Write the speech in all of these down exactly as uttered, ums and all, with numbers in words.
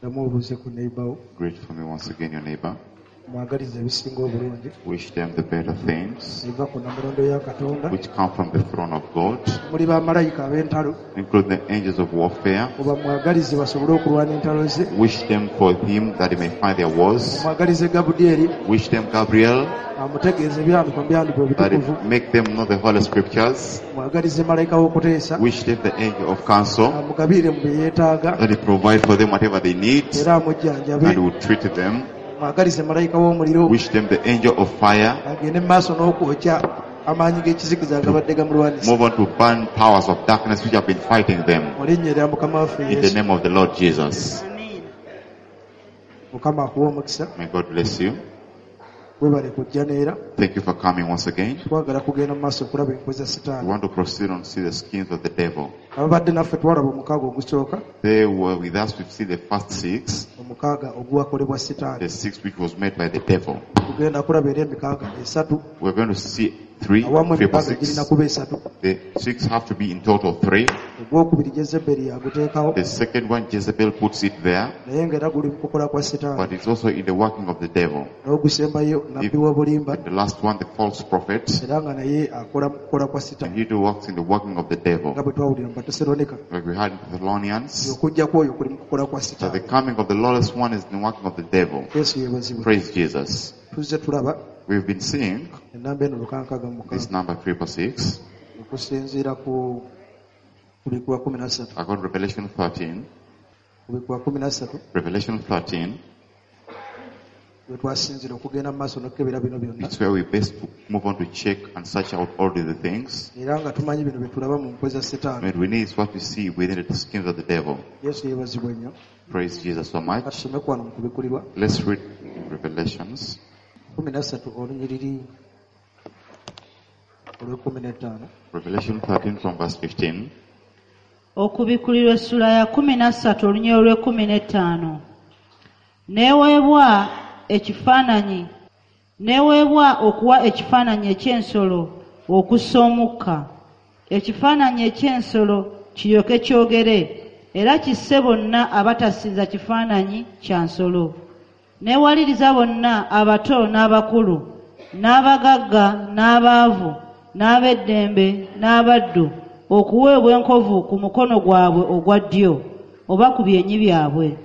Greet for me once again your neighbor. mwagaliza ebisinga obulungi Wish them the better things biva ku nnamulondo ya Katonda which come from the throne of God, muli bamalayika ab'entalo including the angels of warfare. oba mwagalize basobole okulwana entalo ze. Wish them for him that he may find their wars. mwagalize Gabudyeri Wish them Gabriel amutegeeze ebyandiko mu byandiko that ebitukuvu. it make them know the holy scriptures. mwagalize malayika w'okuteesa Wish them the angel of counsel amugabiire mu bye yeetaaga that he provide for them whatever they need era amujjanjabe. and will treat them. mwagalize malayika w'omuliro Wish them the angel of fire. agende mu maaso n'okwokya amaanyi g'ekizikiza agabadde gamulwanisa. Move on to burn powers of darkness which have been fighting them. mu linnya lya mukama waffe In the Yesu. name of the Lord Jesus. mukama akuwa omukisa. May God bless you. webale kujja neera. Thank you for coming once again. twagala kugenda mu maaso okulaba enkozi za We sitaani. want to proceed on to see the schemes of the devil. ababadde naffe twalaba omukaaga ogusooka, They were with us to see the first six, omukaaga ogwakolebwa sitaani. the six which was made by the devil. tugenda kulaba era emikaaga esatu, We're going to see three, awamu triple emikaaga girina six. kuba esatu. The six have to be in total three. ogwokubiri Jezeberi yaguteekawo, The second one, Jezebel puts it there, naye ng'era guli mu kukola kwa sitaani. but it's also in the working of the devil. n'ogusembayo nabbi w'obulimba, And the last one, the false prophet, era nga naye akola mu kukola kwa and sitaani. he too works in the working of the devil. nga bwe twawulira mu Batesalonika, Like we had in Thessalonians, okujja kwoyo kuli mu kukola kwa that the sitaani. coming of the lawless one is the working of the devil. Yesu yeebazibwe. Praise Jesus. tuzze tulaba We've been seeing ennamba eno lukankaaga mu this mukaaga number triple six, okusinziira ku ku bikuwa kumi na ssatu according to Revelation thirteen. ku bikuwa kumi na ssatu Revelation thirteen, bwe twasinzira okugenda mu maaso n'okukebera bino byonna, it's where we best move on to check and search out all of the things. era nga tumanyi bino bye tulaba mu nkozi za sitaani. What we need is what we see within the schemes of the devil. Yesu yeebazibwe nnyo. Praise Jesus so much. katusome kwano mu kubikulirwa Let's read in Revelations kumi na ssatu olunyiriri olw'ekumi n'ettaano. Revelation thirteen from verse fifteen. Okubikulirwa essula ya kumi na ssatu olunyiriri olw'ekumi n'ettaano. Neeweebwa ekifaananyi neeweebwa okuwa ekifaananyi eky'ensolo okussa omukka. Ekifaananyi eky'ensolo kiryoke kyogere era kisse bonna abatasinza kifaananyi kya nsolo. Neewaliriza bonna abato n'abakulu, n'abagagga n'abaavu, n'ab'eddembe n'abaddu okuweebwa enkovu ku mukono gwabwe ogwa ddyo oba ku byenyi byabwe.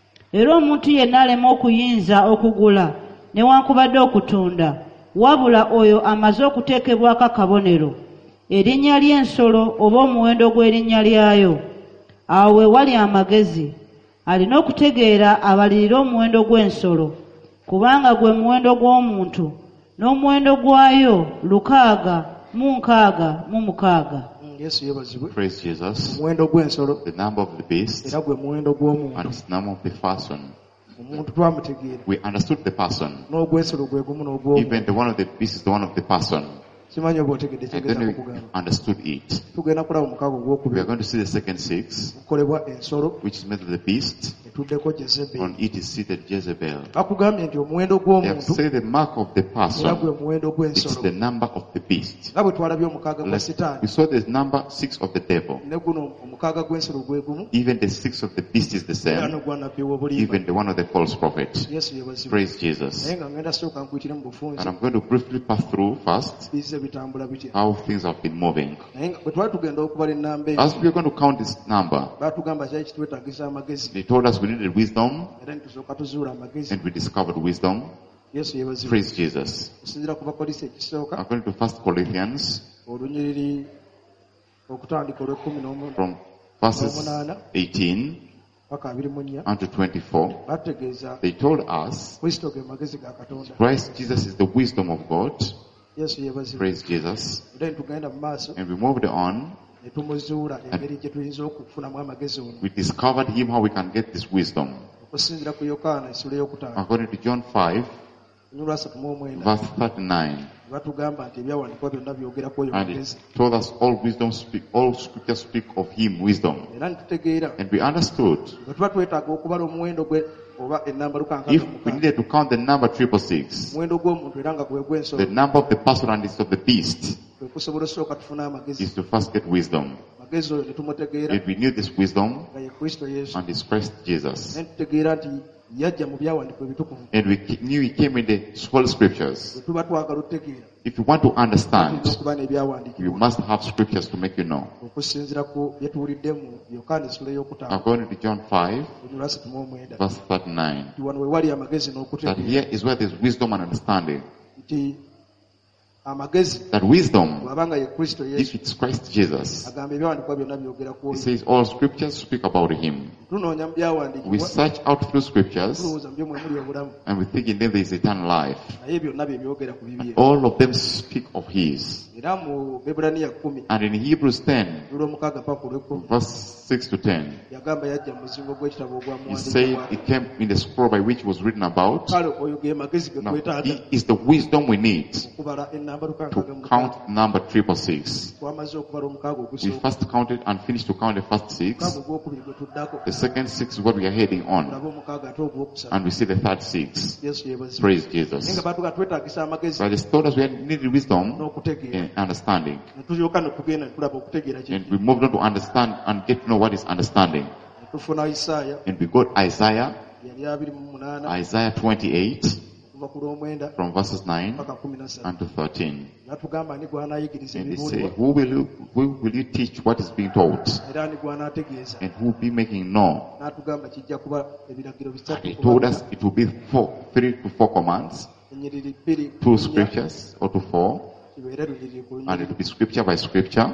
Era omuntu yenna alema okuyinza okugula newankubadde okutunda, wabula oyo amaze okuteekebwako akabonero, erinnya ly'ensolo oba omuwendo gw'erinnya lyayo. Awo we wali amagezi, alina okutegeera abalirira omuwendo gw'ensolo, kubanga gwe muwendo gw'omuntu, n'omuwendo gwayo lukaaga mu nkaaga mu mukaaga. Yesu yeebazibwe. Praise Jesus. omuwendo gw'ensolo The number of the beast era gwe muwendo gw'omuntu. and the number of the person. omuntu twamutegeera, We understood the person. n'ogw'ensolo gwe gumu n'ogw'omuntu. Even the one of the beast is the one of the person. simanyi oba otegedde And kyegeza then we kukugamba. understood it. tugenda kulaba omukaaga We are ogwokubiri going to see the second six, gukolebwa ensolo, which is made of the beast. etuddeko Jezeberi. On it is seated Jezebel. bakugambye nti omuwendo They have gw'omuntu said the mark of the era person. gwe muwendo It's gw'ensolo. the number of the beast. nga bwe twalabye omukaaga gwa Like sitaani, we saw the number six of the devil. ne guno omukaaga gw'ensolo gwe gumu, Even the six of the beast is the era same. n'ogwa nabbi w'obulimba. Even the one of the false prophet. Yesu yeebazibwe. Praise Jesus. naye nga ngenda sooka nkuyitire mu bufunze And I'm going to briefly pass through first bize bitambula bitya. how things have been moving. naye nga bwe twali tugenda okubala ennamba eyo, As we're going to count this number, baatugamba kyali kitwetaagisa amagezi, they told us we needed wisdom, era ne tusooka tuzuula amagezi. and we discovered wisdom. Yesu yeebazibwe. Praise Jesus. okusinziira ku bakolisi ekisooka According to First Corinthians, olunyiriri okutandika olw'ekkumi n'omu- from verses eighteen paka abiri mu nnya, unto twenty-four, bategeeza they told us kristo ge magezi ga katonda. Christ Jesus is the wisdom of God. Yesu yeebazibwe. Praise Jesus. era ne tugenda mu maaso And we moved on. ne tumuzuula engeri gye tuyinza okufunamu amagezi ono, We discovered him how we can get this wisdom. okusinziira ku yokaana essula ey'okutaano According to John five, olunyiriri asatu mu omwenda, verse thirty-nine. batugamba nti ebyawandiikibwa byonna byogera ku oyo And magezi. it told us all wisdom speak, all scriptures speak of him, wisdom. era ne tutegeera And we understood bwe tuba twetaaga okubala omuwendo gwe oba ennamba lukankaaga if mu we mukaaga, needed to count the number triple six, omuwendo gw'omuntu era nga gwe the gw'ensolo, number of the person and it's of the beast, kwe kusobola osooka tufune amagezi. is to first get wisdom. amagezi oyo ne tumutegeera And we knew this wisdom nga ye kristo yesu and his Christ Jesus. ne tutegeera nti yajja mu byawandiiko ebitukuvu And we knew he came in the Holy Scriptures. bwe tuba twagala otutegeera If you want to tulina understand, okuba you n'ebyawandiikibwa must have Scriptures to make you know. okusinziira ku bye tuwulidde mu yokaana essula ey'okutaano According to John five, luno lwasatu mu omwenda verse thirty-nine, nti wano we wali amagezi that n'okutegeera here is where there's wisdom and understanding. nti amagezi That wisdom, bw'aba nga ye kristo if yesu it's Christ Jesus, agamba ebyawandiikibwa byonna byogera ku he oyo says all Scriptures speak about him. tunoonya mu We byawandiikibwa search out through Scriptures tulowooza mu byo mwe muli obulamu and we think in them there is eternal life. naye byonna bye byogera ku bibye All of them speak of his. era mu beburaniya kumi And in Hebrews ten, olw'omukaaga paka olw'ekkumi verse six to ten, yagamba yajja mu muzingo gw'ekitabo he said ogwamuwandiikibwa it came in the scroll by which was written about. kale oyo ge magezi ge Now, twetaaga he is the wisdom we need okubala enamba lukaaga to mu count number triple six. twamaze okubala omukaaga We ogusooka first counted and finished to count the first six. omukaaga ogwokubiri gwe tuddako The second six is what we are heading on. tulabe omukaaga ate ogwokusatu And we see the third six. yesu yebazi Praise naye Jesus. nga batuga twetaagisa amagezi But it's told us we needed wisdom n'okutegeera and understanding. ne tulyoka ne tugenda ne tulaba okutegeera kye And we moved on to understand and get to know what is understanding. ne tufuna isaaya And we got Isaiah, yali abiri mu munaana Isaiah twenty-eight, kuva ku lw'omwenda from verses nine paka kumi na ssatu and to thirteen. natugamba ani gw'anaayigiriza And they say, ebibuulirwa who will you, who will you teach what is being taught? era ani gw'anaategeeza And who will be making known? n'atugamba kijja kuba ebiragiro And bisatu he told us it will be four, three to four commands, ennyiriri bbiri two scriptures, or to four, kibeere lunyiriri ku and it lunyiriri will be scripture by scripture,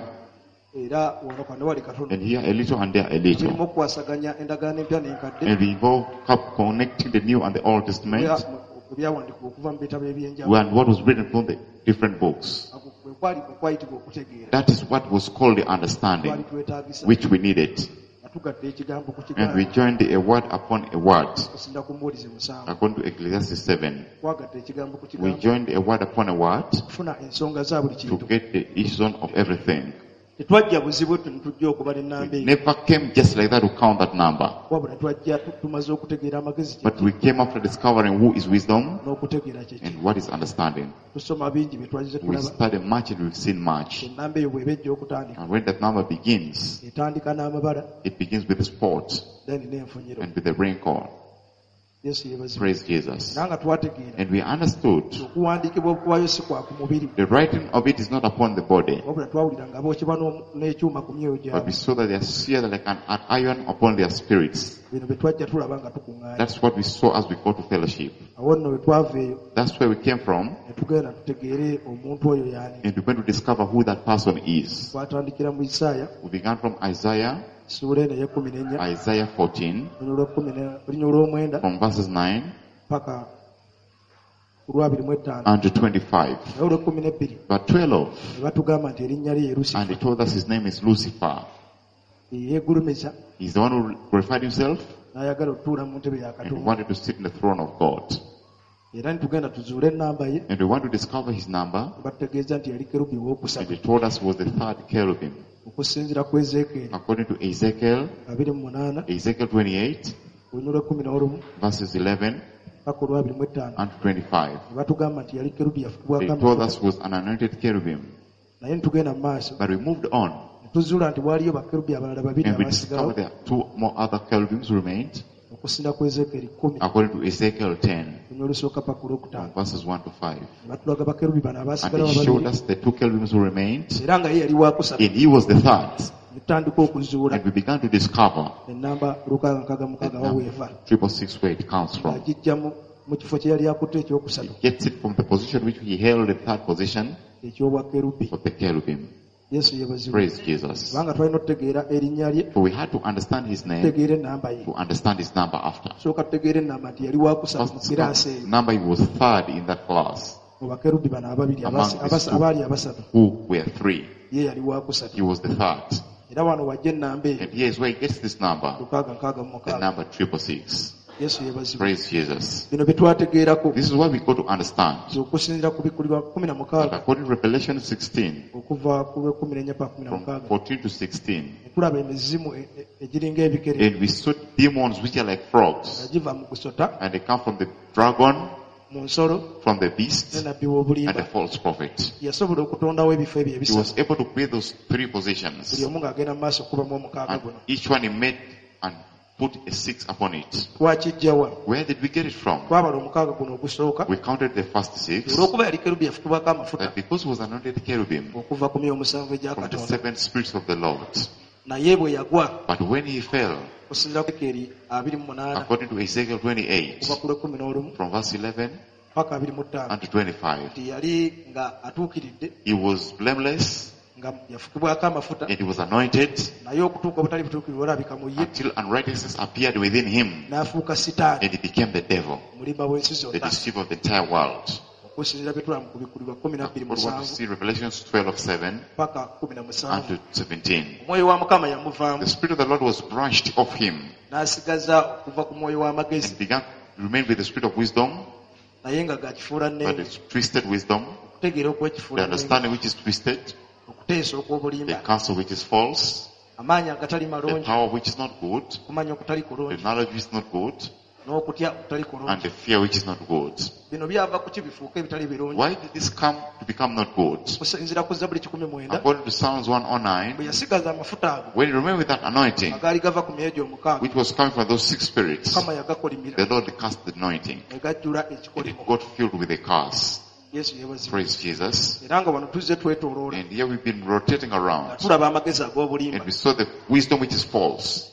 era wano kano wali katono and here a little and there a birimu little. okukwasaganya endagaano empya n'enkadde And we involve cup- connecting the New and the Old Testament, ku byawandikibwa okuva mu bitabo ebyenjawulo and what was written from the different books. ako kwe kwali kwe kwayitibwa okutegeera That is what was called the twali understanding, twetaagisa which we needed. nga tugadde ekigambo ku And we kigambo joined a word upon a word, okusinda ku mbuulizi musanvu according to Ecclesiastes seven. twagadde ekigambo ku We kigambo joined a word upon a word okufuna ensonga za buli to kintu get the issue of everything. tetwajja buzibu tu netujja okubala ennamba We eyo never came just like that to count that number, wabula twajja tu- tumaze okutegeera amagezi kye but we came after discovering who is wisdom n'okutegeera kyeki and what is understanding. tusoma bingi bye twazize We tulaba studied much and we've seen much. ennamba eyo bw'eba ejja okutandika And when that number begins, etandika n'amabala it begins with the sport then n'enfunyiro and with the wrinkle. yesu yeebazibwa Praise Jesus. era nga twategeera And we understood okuwandiikibwa okuwaayo si kwa ku mubiri the writing of it is not upon the body, wabula twawulira nga bookebwa n'omu- n'ekyuma ku myoyo but we gyabwe saw that they are seared like an, an iron upon their spirits. bino bye twajja tulaba nga tukuŋŋaanya That's what we saw as we go to fellowship. awo nno we twava eyo That's where we came from, ne tugenda tutegeere omuntu oyo y'ani and we're going to discover who that person is. twatandikira mu isaaya We began from Isaiah, suula eno ey'ekkumi n'ennya Isaiah fourteen, lunya olw'ekkumi ne- lunya olw'omwenda from verses nine paka ku lwabiri mu etaano and to twenty-five. naye olw'ekkumi n'ebbiri But twelve, ne batugamba nti erinnya lye ye and lusifa he told us his name is Lucifer. yeegulumiza He's the one who glorified himself n'ayagala okutuula mu ntebe ya and he katonda wanted to sit in the throne of God. era nitugenda tuzuule ennamba ye And we want to discover his number, bategeeza nti yali kerubi and owookusatu he told us he was the third cherubim. okusinziira ku ezeekeri According to Ezekiel, abiri mu munaana Ezekiel twenty-eight, olunya olw'ekkumi n'olumu verses eleven paka olwabiri mu etaano and twenty-five. ne batugamba nti yali kerubi They yafukibwako told amafuta us he was an anointed cherubim. naye nitugenda mu maaso But we moved on, ne tuzuula nti waaliyo bakerubi abalala babiri and we abaasigalawo discovered there are two more other cherubims remained, okusinda ku ezeekeri kkumi according to Ezekiel ten, lunya olusooka paka olwokutaano verses one to five. ne batulaga bakerubi bano And abaasigalawo he showed babiri us the two cherubims who remained, era nga ye yali wakusatu and he was the third. ne tutandika okuzuula And we began to discover ennamba lukaaga nkaaga mukaaga the waweeva triple six where it comes from. agijja mu mu kifo kye yali akutte ekyokusatu He gets it from the position which he held, the third position ekyobwakerubi of the cherubim. yesu yeebazibwa Praise Jesus. kubanga twalina okutegeera erinnya lye So we had to understand his name tutegeera ennamba ye to understand his number after. sooka tutegeera ennamba nti yali wakusatu mu First kiraasi eyo number, he was third in that class, mu bakerubi bano ababiri Among abasi- these abas- two. abaali abasatu who were three. ye yali wakusatu He was the third. era wano wajja ennamba eyo And here is where he gets this number, lukaaga nkaaga mu the mukaaga number triple six. yesu yeebazibwa Praise Jesus. bino bye twategeerako This is what we got to understand. okusinziira ku bikulirwa kumi na That mukaaga according to Revelation sixteen, okuva ku lw'ekkumi n'ennya pa kumi na from mukaaga fourteen to sixteen, ne tulaba emizimu e- e- egiringa ebikere and we saw demons which are like nga frogs, giva mu gusota and they come from the dragon, mu nsolo from the ne beast nabbi and the w'obulimba. false prophet. Yasobola okutondawo ebifo ebyo He ebisatu, was able to create those three buli positions, omu ng'agenda mu maaso okubamu omukaaga and guno. each one he made and put a six upon it. Twakijjawa? Where did we get it from? Twabala omukaaga guno ogusooka, We counted the first six, olw'okuba yali kerubi yafukibwako amafuta that because he was anointed cherubim okuva ku myoyo omusanvu egya from the Katonda. seven spirits of the Lord. Naye bwe yagwa, But when he fell, okusinziira ku Ezekieri abiri mu munaana according to Ezekiel twenty-eight, okuva ku lw'ekkumi n'olumu from verse eleven paka abiri mu ttaano, unto twenty-five, nti yali nga atuukiridde, he was blameless nga yafukibwako amafuta, and he was anointed naye okutuuka obutali butuukirivu olabika mu ye, until unrighteousness appeared within him, n'afuuka sitaani, and he became the devil, mulimba w'ensi the zonna. deceiver of the entire world. Okusinziira bye tulaba mu kubikulirwa kumi na bbiri What we want to musanvu see Revelations twelve seven paka kumi na musanvu. unto seventeen. Omwoyo wa Mukama yamuvaamu, The Spirit of the Lord was brushed off him n'asigaza okuva ku mwoyo w'amagezi, and began to remain with the Spirit of wisdom, naye nga gakifuula but nnenge, it's twisted wisdom, okutegeera the okwekifuula nnenge, understanding which is twisted, okuteesa the okw'obulimba, counsel which is false, amaanyi agatali the malungi, power which is not good, okumanya okutali the kulungi, knowledge which is not good, n'okutya okutali and kulungi. the fear which is not good. Bino byava ku ki bifuuka ebitali birungi? Why did this come to become not good? Okusinziira ku Zabbuli kikumi mwenda, According to Psalms one oh bwe nine, yasigaza amafuta ago when you remember with that anointing, agaali gava ku myejo omukaaga, which was coming from those six spirits, Mukama yagakolimira the Lord cast the anointing, ne gajjula and ekikolimo. it got filled with a curse. Yesu yeebazibwe. Praise Jesus. Era nga wano tuzze twetooloola And here we've been rotating nga around, tulaba amagezi ag'obulimba and we saw the wisdom which is false,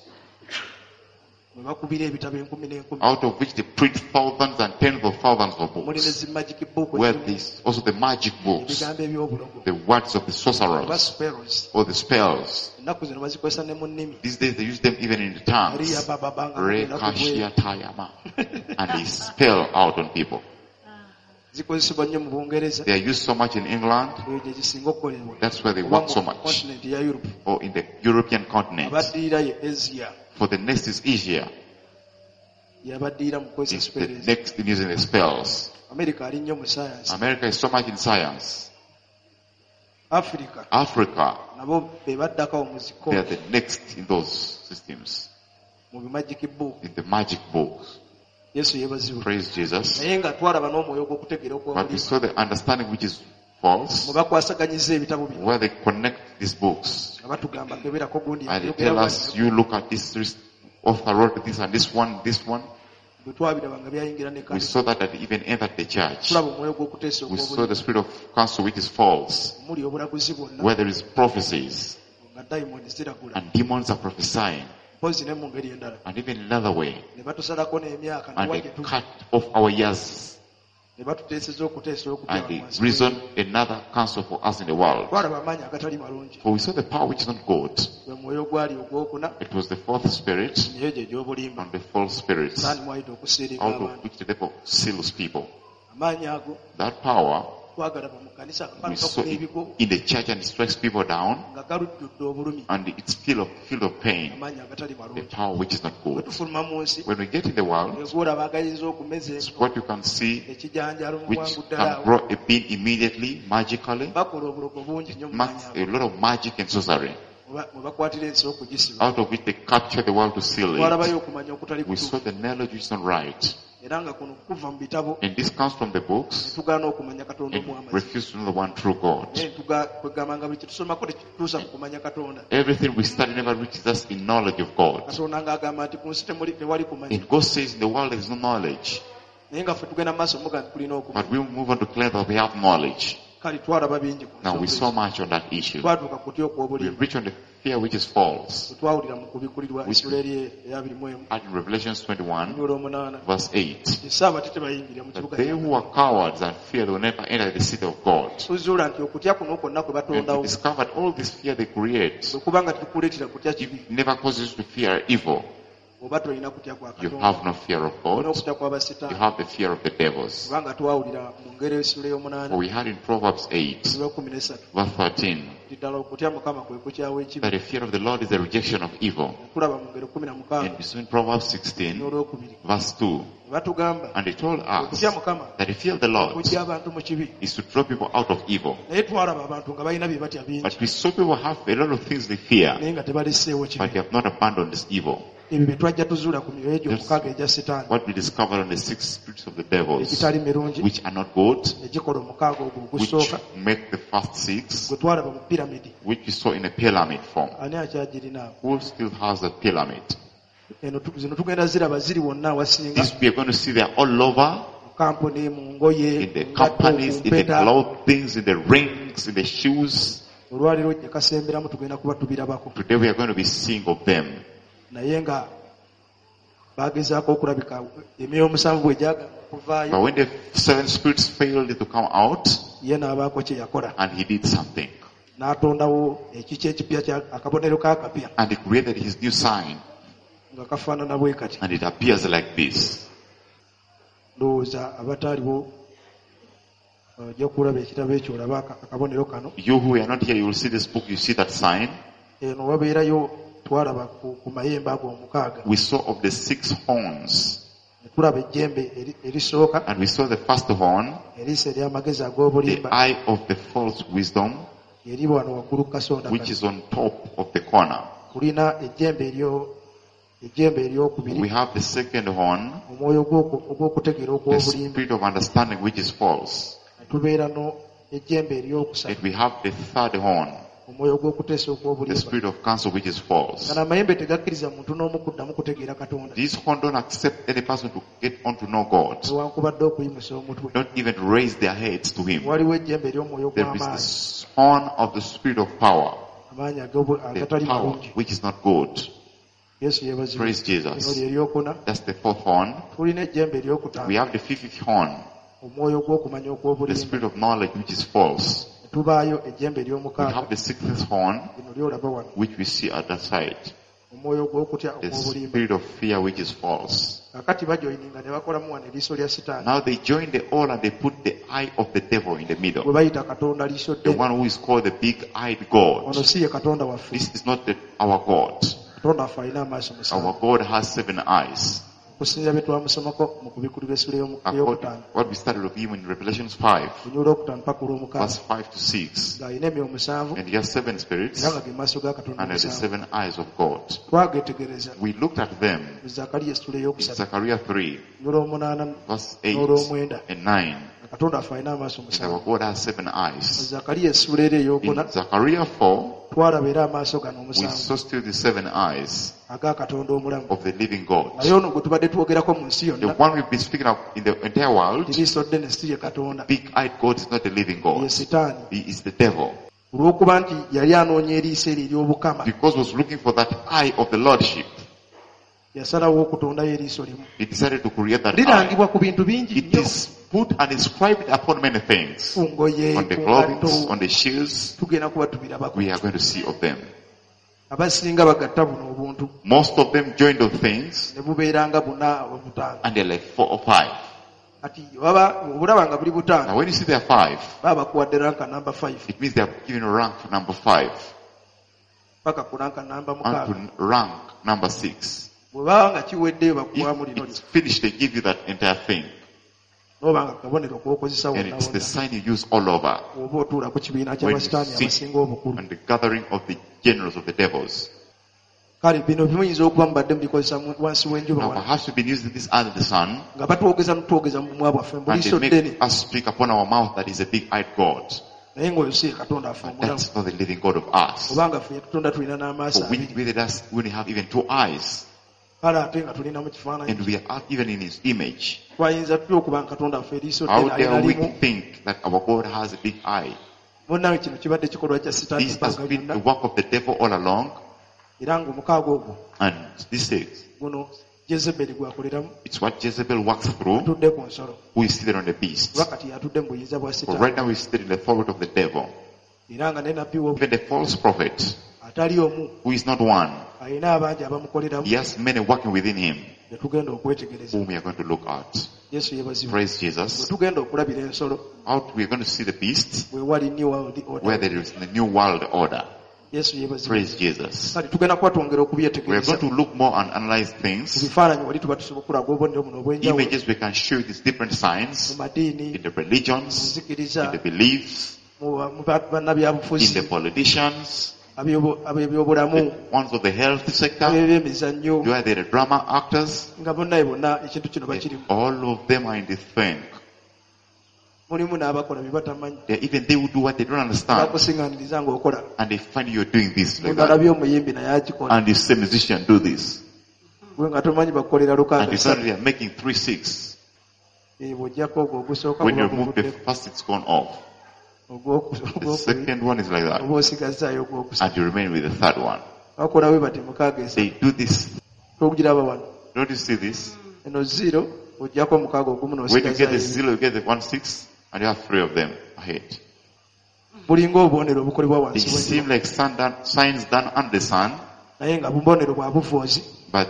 mwe bakubira ebitabo enkumi n'enkumi, out of which they print thousands and tens of thousands of muli ne books, zimagiki book where ezimu, there's also the magic books, ebigambo ebyobulogo the words of the oba sorcerers, spells. or the spells. Ennaku zino bazikozesa ne mu nnimi. These days they use them even in the Eriya tongues. bababa nga mugenda ku bwe- Rekashia tayama. And they spell out on people. zikozesebwa nnyo mu Bungereza, They are used so much in England. eyo gye zisinga okukolebwa. That's where they Oba work so mu much. continent ya Europe. Or in the European continent. Abaddiira ye Asia, For the next is Asia. yabaddiira mu kukozesa It's the spells. next in using the spells. America ali nnyo mu science. America is so much in science. Africa Africa, nabo be baddako mu they are zikko, the next in those systems. mu bimagiki book. In the magic books. Yesu yeebazibwe. Praise Jesus. Naye nga twalaba n'omwoyo gw'okutegeera But we okw'obulimba, saw the understanding which is false, mwe bakwasaganyiza ebitabo bino, where they connect these books. nga batugamba keberako gundi And they ayogera tell bw'ati, us, you look at this, this author wrote this and this one, this one. bwe twabiraba nga byayingira ne We kanisa. saw that that even entered the church. Tulaba omwoyo gw'okuteesa We saw okw'obulimba, the spirit of counsel which is false, omuli obulaguzi bwonna, where there is prophecies nga diamond ziragula, and demons are prophesying, mpozi ne mu ngeri endala. and even in another way, Ne batusalako n'emyaka and newa they gye tuli, cut off our years, ne batuteeseza okuteesa okupya and they wansi reason another counsel for us in the world. twalaba amaanyi agatali malungi. For we saw the power which is not good. Gwe mwoyo gwali ogwokuna, It was the fourth spirit naye gye gy'obulimba. and the false spirits, Saani mwayita okusiiringa out of abantu. which the devil seals people. Amaanyi ago That power, twagalaba mu kanisa we akapano saw kakuna it ebigo in the church and it strikes people down, nga galujjudde obulumi, and it's filled of, filled of pain. amaanyi agatali The malungi. power which is not Bwe good. tufuluma mu nsi, When we get in the world, egwolaba agayinza okumeza it's what you can see ekijanjalo mu which bwangu ddala can awo, grow a bean immediately, magically. bakola obulogo bungi nnyo mu Max, maanyi a ago. lot of magic and sorcery, Mwe bakwatira ensi okugisiba. out of which they capture the world to seal Twalabayo it. okumanya okutali We saw kutuufu. the knowledge which is not right. Era nga kuno kuva mu bitabo, And this comes from the ne books, tugaana okumanya Katonda and omwamazi. refuse to know the one true God. Naye tuga- kwegamba nga buli kitusomako tekituusa ku kumanya Katonda. Everything we study never reaches us in knowledge of God. Katonda ng'agamba nti ku nsi temuli- tewali kumanya. And God says in the world there is no knowledge, Naye nga ffe tugenda mu maaso muga nti tulina okumanya. but we move on to claim that we have knowledge. Kale twalaba bingi ku Now we nsonga saw ezo. much on that issue. Twatuuka ku kutya We okw'obulimba. reach on the fear which is false. Bwe twawulira mu kubikulirwa Which- essula eri eyabiri mu emu And in Revelations twenty-one, nnyo olw'omunaana, verse eight, esaabati tebayingira mu that kibuga they kya who are cowards and fear will never enter the city of God. tuzuula nti okutya kuno kwonna kwe And we batondawo discovered all this fear they create, bwe kuba nga tukuleetera kutya kibi, it never causes you to fear evil. oba tolina kutya kwa You Katonda, have no fear of olina God. okutya You kw'abasitaani. have the fear of the devils. Kubanga twawulira mu ngero essula ey'omunaana For we had in Proverbs eight, olw'ekumi n'esatu verse thirteen, nti ddala okutya Mukama kwe kukyawa ekibi. that the fear of the Lord is the rejection of evil. Tulaba mu ngero kumi na mukaaga And we saw in Proverbs sixteen, n'olwokubiri verse two, ne batugamba and they told us okutya Mukama that the fear of the Lord kujja abantu mu kibi. is to draw people out of evil. Naye twalaba abantu nga balina bye batya bingi But we saw people have a lot of things they fear, naye nga tebaleseewo but kibi. they have not abandoned this evil. ebyo bye twajja tuzuula ku myoyo egyo omukaaga egya sitaani What we discovered on the six spirits of the devils, egitali mirungi which are not good, egikola omukaaga ogwo which ogusooka make the first six, gwe twalaba mu piramidi. which we saw in a pyramid form. Ani akyagirina? Who still has the pyramid? Eno tu- zino tugenda ziraba ziri wonna awasinga, This we are going to see they are all over, mu kampuni, mu ngoye, in the mu ngatto, companies, ku in the mpeta. clothing, in the rings, in the shoes. Olwaliro gye kasemberamu tugenda kuba tubirabako, Today we are going to be seeing of them. naye nga bagezaako okulabika emyoyo omusanvu bwe gyagala But okuvaayo, when the seven spirits failed to come out, ye n'abaako kye yakola, and he did something, n'atondawo ekiki ekipya kya akabonero kaakapya and he created his new sign, nga kafaanana bwe kati. and it appears like this. Ndowooza abataaliwo ojja kulaba ekitabo ekyo olaba aka- akabonero kano. You who are not here, you will see this book, you see that sign. Eno wabeerayo twalaba ku, ku mayembe ago omukaaga, We saw of the six horns, ne tulaba ejjembe eri- erisooka, and we saw the first horn, eriiso ery'amagezi the ag'obulimba, eye of the false wisdom, eri wano waggulu ku kasonda which kano. is on top of the corner. Tulina ejjembe eryo ejjembe eryokubiri, We have the second horn, omwoyo ogw'oku- ogw'okutegeera the ogw'obulimba. spirit of understanding, which is false. Ne tubeera no ejjembe eryokusatu, And we have the third horn, omwoyo ogw'okuteesa the okw'obulimba. spirit of counsel, which is false. Gano amayembe tegakkiriza muntu n'omu kuddamu kutegeera Katonda, These horns don't accept any person to get on to know God, newankubadde okuyimusa omutwe. not even raise their heads to Him. Waliwo ejjembe ery'omwoyo There is gw'amaanyi, the horn of the spirit of power, amaanyi ag'obu- the agatali power malungi. which is not good. Yesu yeebazibwe. Praise Lino Jesus. lye eryokuna. That's the fourth horn. Tulina ejjembe We eryokutaano, have the fifth horn, omwoyo ogw'okumanya the okw'obulimba. spirit of knowledge, which is false. Ne tubaayo ejjembe We ery'omukaaga, have the sixth horn, lino lyolaba wano, which we see at that side, omwoyo ogw'okutya the okw'obulimba. spirit of fear, which is false. Kakati bajoyininga ne bakolamu wano eriiso lya sitaani, Now they join the all and they put the eye of the devil in the gwe middle. bayita Katonda liiso The ddene. one who is called the big-eyed God. Ono si ye Katonda waffe. This is not the, our God. Katonda waffe alina amaaso musanvu. Our God has seven eyes. Okusinziira bye twamusomako mu kubikulira essula ey'omu- According ey'okutaano, what we studied of him in Revelations five, lunyula okutaano paka olw'omukaaga, verse five to six. ng'alina emyoyo musanvu And he has seven spirits era nga ge maaso ga Katonda and has the musanvu. seven eyes of God. Twagetegereza We looked at them mu Zakaliya essula in ey'okusatu, Zechariah three, lunyula omunaana verse eight n'olw'omwenda. and nine. Katonda waffe alina amaaso And our musanvu. God has seven Mu eyes. Zakaliya essula eri ey'okuna, In Zechariah four, twalaba era amaaso gano we omusanvu saw still the seven eyes aga Katonda omulamu. of the living God. Naye ono gwe tubadde twogerako mu nsi The yonna, one we've been speaking of in the entire world, tiriiso ddene si ye Katonda, big-eyed God is not the living ye God. Sitaani. He is the devil. Olw'okuba nti yali anoonya eriiso eryo ery'obukama, Because he was looking for that eye of the Lordship, yasalawo okutondayo eriiso limu. he decided to create that eye. Lirangibwa ku bintu bingi It nnyo, is put and inscribed upon many things. ku ngoye, On the ku clothing, ngatto, on the shoes, tugenda kuba tubirabako. we are going to see of them. Abasinga bagatta buno obuntu, Most of them join those things, ne bubeera nga buna oba butaano. and they're like four or five. Kati baba obulaba nga buli butaano, Now when you see there are five, baba bakuwadde ranka namba five it means they are given rank number five, paka ku ranka namba and mukaaga. to rank number six. Bwe baba nga kiweddeyo bakuwamu If lino it's finished, they give you that entire thing. n'oba nga kabonero k'okozesa And wonna it's the wonna, sign you use all over oba otuula ku kibiina when you ky'abasitaani sit abasinga obukulu. on the gathering of the generals of the devils. Kale bino bimuyinza okuba mubadde mubikozesa mu- wansi w'enjuba Now wano, perhaps we've been using this under the sun, nga batwogeza nutwogeza mu bumwa bwaffe mu and liiso they ddene, make us speak upon our mouth that is a big-eyed God. naye ng'oyo si ye Katonda affe But omulamu. that's not the living God of us. Oba nga ffe yatutonda tulina n'amaaso For we abiri, created us when we have even two eyes, kale ate nga tulina mu kifaananyi and we are even in His image. twayinza tutya okuba nga Katonda affe eriiso How ddene dare alina we limu? think that our God has a big eye? Munnawe kino kibadde kikolwa kya Sitaani This has ebbanga been the lyonna, work of the devil all along, era ng'omukaaga ogwo and this says guno Jezeberi gwakoleramu, it's what Jezebel works through, atudde ku nsolo, who is seated on the beast. kuba kati yatudde mu buyinza bwa For right Sitaani, now he's seated in the authority of the devil. era nga ne nabbi wo Even the false prophet, atali omu who is not one, alina abangi abamukoleramu, he has many working within him, be tugenda okwetegereza. whom we are going to look at. Yesu yeebazibwe. Praise Bwe Jesus. tugenda okulabira ensolo, Out we are going to see the beast, bwe wali new world order. where there is the new world order. Yesu yeebazibwe. Praise Jesus. Kale tugenda kuba twongera We are okubyetegereza. going to look more and analyze Mu things. bifaananyi wali tuba tusobola okulaga obubonero buno obw'enjawulo Images we can show you these different mu signs madiini, in the mu religions, nzikiriza, in the beliefs, mu mu ba- in bannabyabufuzi, the politicians, ab'ebyo- ab'ebyobulamu, the ones of the health sector, ab'ebyemizannyo, you are the drama actors, nga bonna bonna ekintu kino bakirimu. all of them are in this thing. Mulimu n'abakola bye batamanyi. They, even they will do what they don't understand, Bakusiŋŋaniriza ng'okola. and they find you're doing this like Mundu that. alabye omuyimbi naye akikola. And you say musician do this, Gwe nga tomanyi bakukolera and lukaaga you ssatu. suddenly are making three six. Eh, bw'oggyako ogwo ogusooka When you guba remove the guvudde. first, it's gone off. Ogwoku- The ogwokubiri, second one is like that, oba osigazzaayo ogwokusatu. and you remain with the third one. Bakola we bati mukaaga esatu. They do this. Togiraba wano. Don't you see this? Eno zero oggyako omukaaga ogumu When you get the n'osigazzaayo. zero, you get the one six, and you have three of them ahead. Bulinga obubonero obukolebwa They wansi seem w'enjuba. like sun done, signs done under the sun, Naye nga bubonero bwa buvoozi. but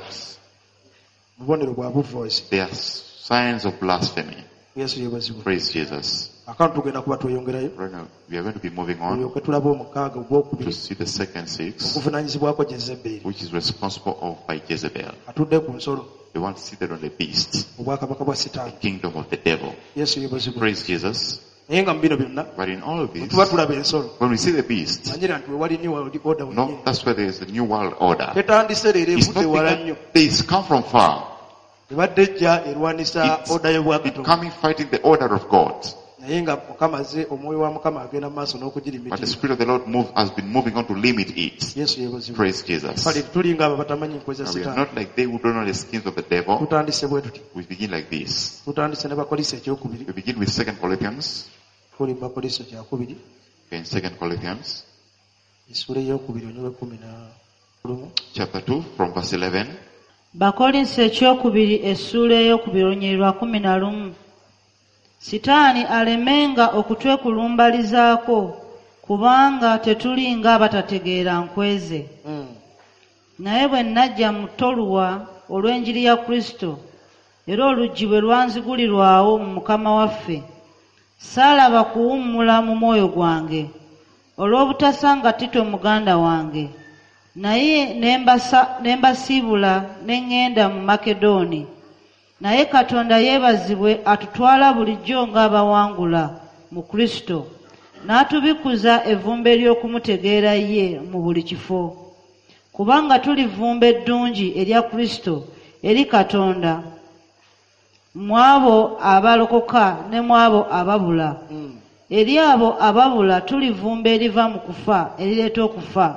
Bubonero bwa buvoozi. they are signs of blasphemy. Yesu yeebazibwe. Praise Jesus. Akantu tugenda kuba tweyongerayo. Right now, we are going to be moving on Olyoke tulaba omukaaga to ogwokubiri see the second six, okuvunaanyizibwako Jezeberi. which is responsible of by Jezebel, Atudde ku nsolo, the one seated on the beast, obwakabaka bwa Sitaani. kingdom of the devil. Yesu yeebazibwe. Praise Jesus. Naye nga mu bino byonna, But in all of bwe this, tuba tulaba ensolo, when we see the beast, manyira nti we wali new world order no, wennyini. that's where there is a new world order. Tetandise leero It's evudde not wala because nnyo. they come from far. Ebadde ejja erwanisa It's, oda it's y'obwakatonda. coming fighting the order of God. Naye nga Mukama azze, omwoyo wa Mukama agenda mu maaso But the n'okugirimitira. Spirit of the Lord move, has been moving on to limit it. Yesu yeebazibwe. Praise Jesus. Kale tulinga abo batamanyi nkweza Now, we are Sitaani. not like they who don't know the schemes of the devil. Tutandise bwe tuti. We begin like this. Tutandise ne Bakolisi ekyokubiri. We begin with Second Corinthians. Tuli mu Bakolisi ekyakubiri. Okay, in Second Corinthians, Essula ey'okubiri onyolwe kkumi na lumu. chapter two, from verse eleven. Bakolinso ekyokubiri essuula ey'okubiri olunyiriri lwa kumi na lumu. Sitaani alemenga okutwekulumbalizaako, kubanga tetuli ng'abatategeera nkweze. Mm. Naye bwe najja mu Toluwa olw'enjiri ya Kristo, era oluggi bwe lwanzigulirwawo mu Mukama waffe, saalaba kuwummula mu mwoyo gwange olw'obutasanga Tito muganda wange, naye ne mbasa- ne mbasiibula ne ŋŋenda mu Makedoni. Naye Katonda yeebazibwe atutwala bulijjo ng'abawangula mu Kristo, n'atubikuza evvumbe ly'okumutegeera ye mu buli kifo. Kubanga tuli vvumbe eddungi erya Kristo eri Katonda, mu abo abalokoka ne mu abo ababula. Mm. Eri abo ababula tuli vvumbe eriva mu kufa erireeta okufa,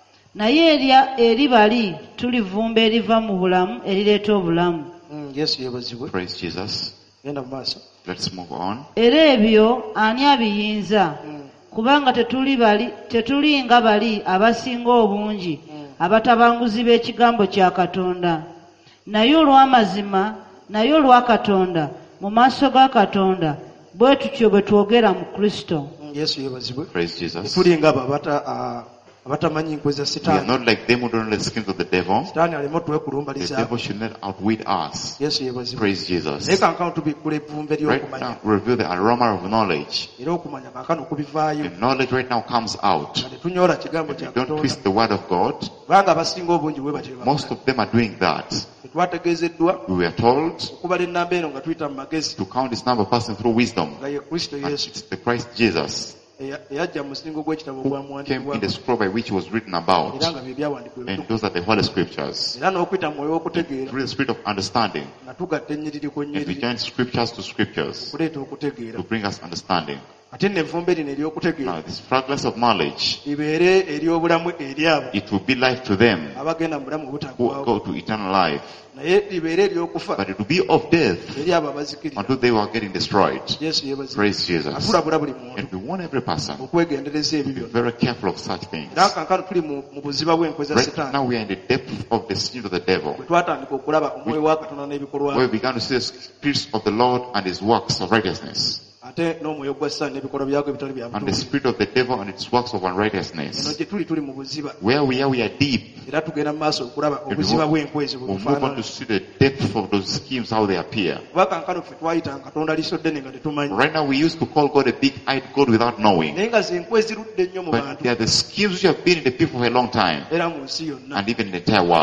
naye erya eri bali tuli vvumbe eriva mu bulamu erireeta obulamu. Mm. Yesu yeebazibwe. Praise Jesus. Genda mu maaso. Let's move on. Era ebyo ani abiyinza? Mm. Kubanga tetuli bali tetuli nga bali abasinga obungi abatabanguzi b'ekigambo kya Katonda, naye olw'amazima, naye olwa Katonda, mu maaso ga Katonda, bwe tutyo bwe twogera mu Kristo. Mm. Yesu yeebazibwe. Praise Jesus. Tuli nga abo abata- ah, abatamanyi nkweza We are Sitaani. not like them who don't know the schemes of the devil. Sitaani aleme The otwekulumbalizaako. devil should not outwit us. Yesu yeebazibwe. Praise Jesus. Naye kankano tubikkula evvumbe Right ly'okumanya. now, reveal the aroma of knowledge. Era okumanya kankano kubivaayo. The knowledge right now comes out. Nga tetunyoola kigambo kya You don't Katonda. twist the word of God. Kubanga abasinga obungi bwe batyo bwe Most bakola. of them are doing that. Tetwategeezeddwa We were told okubala ennamba eno nga tuyita mu magezi to count this number passing through wisdom. nga ye Kristo And Yesu it's the Christ Jesus eya- eyajja mu musingo gw'ekitabo who came in obwamuwandiikibwa the scroll by which it was written about. era nga bye byawandiikibwa And ebitukuvu. those are the Holy Scriptures. Era n'okuyita mu mwoyo w'okutegeera Through the spirit of understanding. nga tugatta ennyiriri ku And we nnyiriri join scriptures to scriptures okuleeta okutegeera. to bring us understanding. Ate nno evvumbe lino ery'okutegeera Now, this fragrance of knowledge, libeere ery'obulamu eri abo it will be life to them abagenda mu bulamu who obutaggwaawo, go to eternal life. naye libeere ery'okufa But it will be of death eri abo abazikirira. until they were getting destroyed. Yesu yeebazibwe. Praise Jesus. Atulabula buli muntu And we want every person okwegendereza ebyo to be byonna. very careful of such things. Era kankano tuli mu mu buziba bw'enkwe za Right Sitaani. now we are in the depth of the sin of the devil, Bwe twatandika okulaba omwoyo wa Katonda n'ebikolwa where we began to see the spirits of the Lord and his works of righteousness, ate n'omwoyo gwa Sitaani n'ebikolwa byagwo ebitali bya and the butuufu. spirit of the devil and its works of Eno unrighteousness. gye tuli tuli mu buziba Where we are, we are deep. era tugenda mu maaso okulaba And we obuziba move- bw'enkwezi bwe We'll move on bufaanana. to see the depth of those schemes, how they appear. Kuba kankano ffe twayita Katonda liiso ddene nga tetumanyi. Right now we used to call God a big-eyed God without knowing. Naye nga z'enkwe ezirudde ennyo mu But bantu they are the schemes which have been in the people for a long time, era mu nsi yonna. and even in the entire world.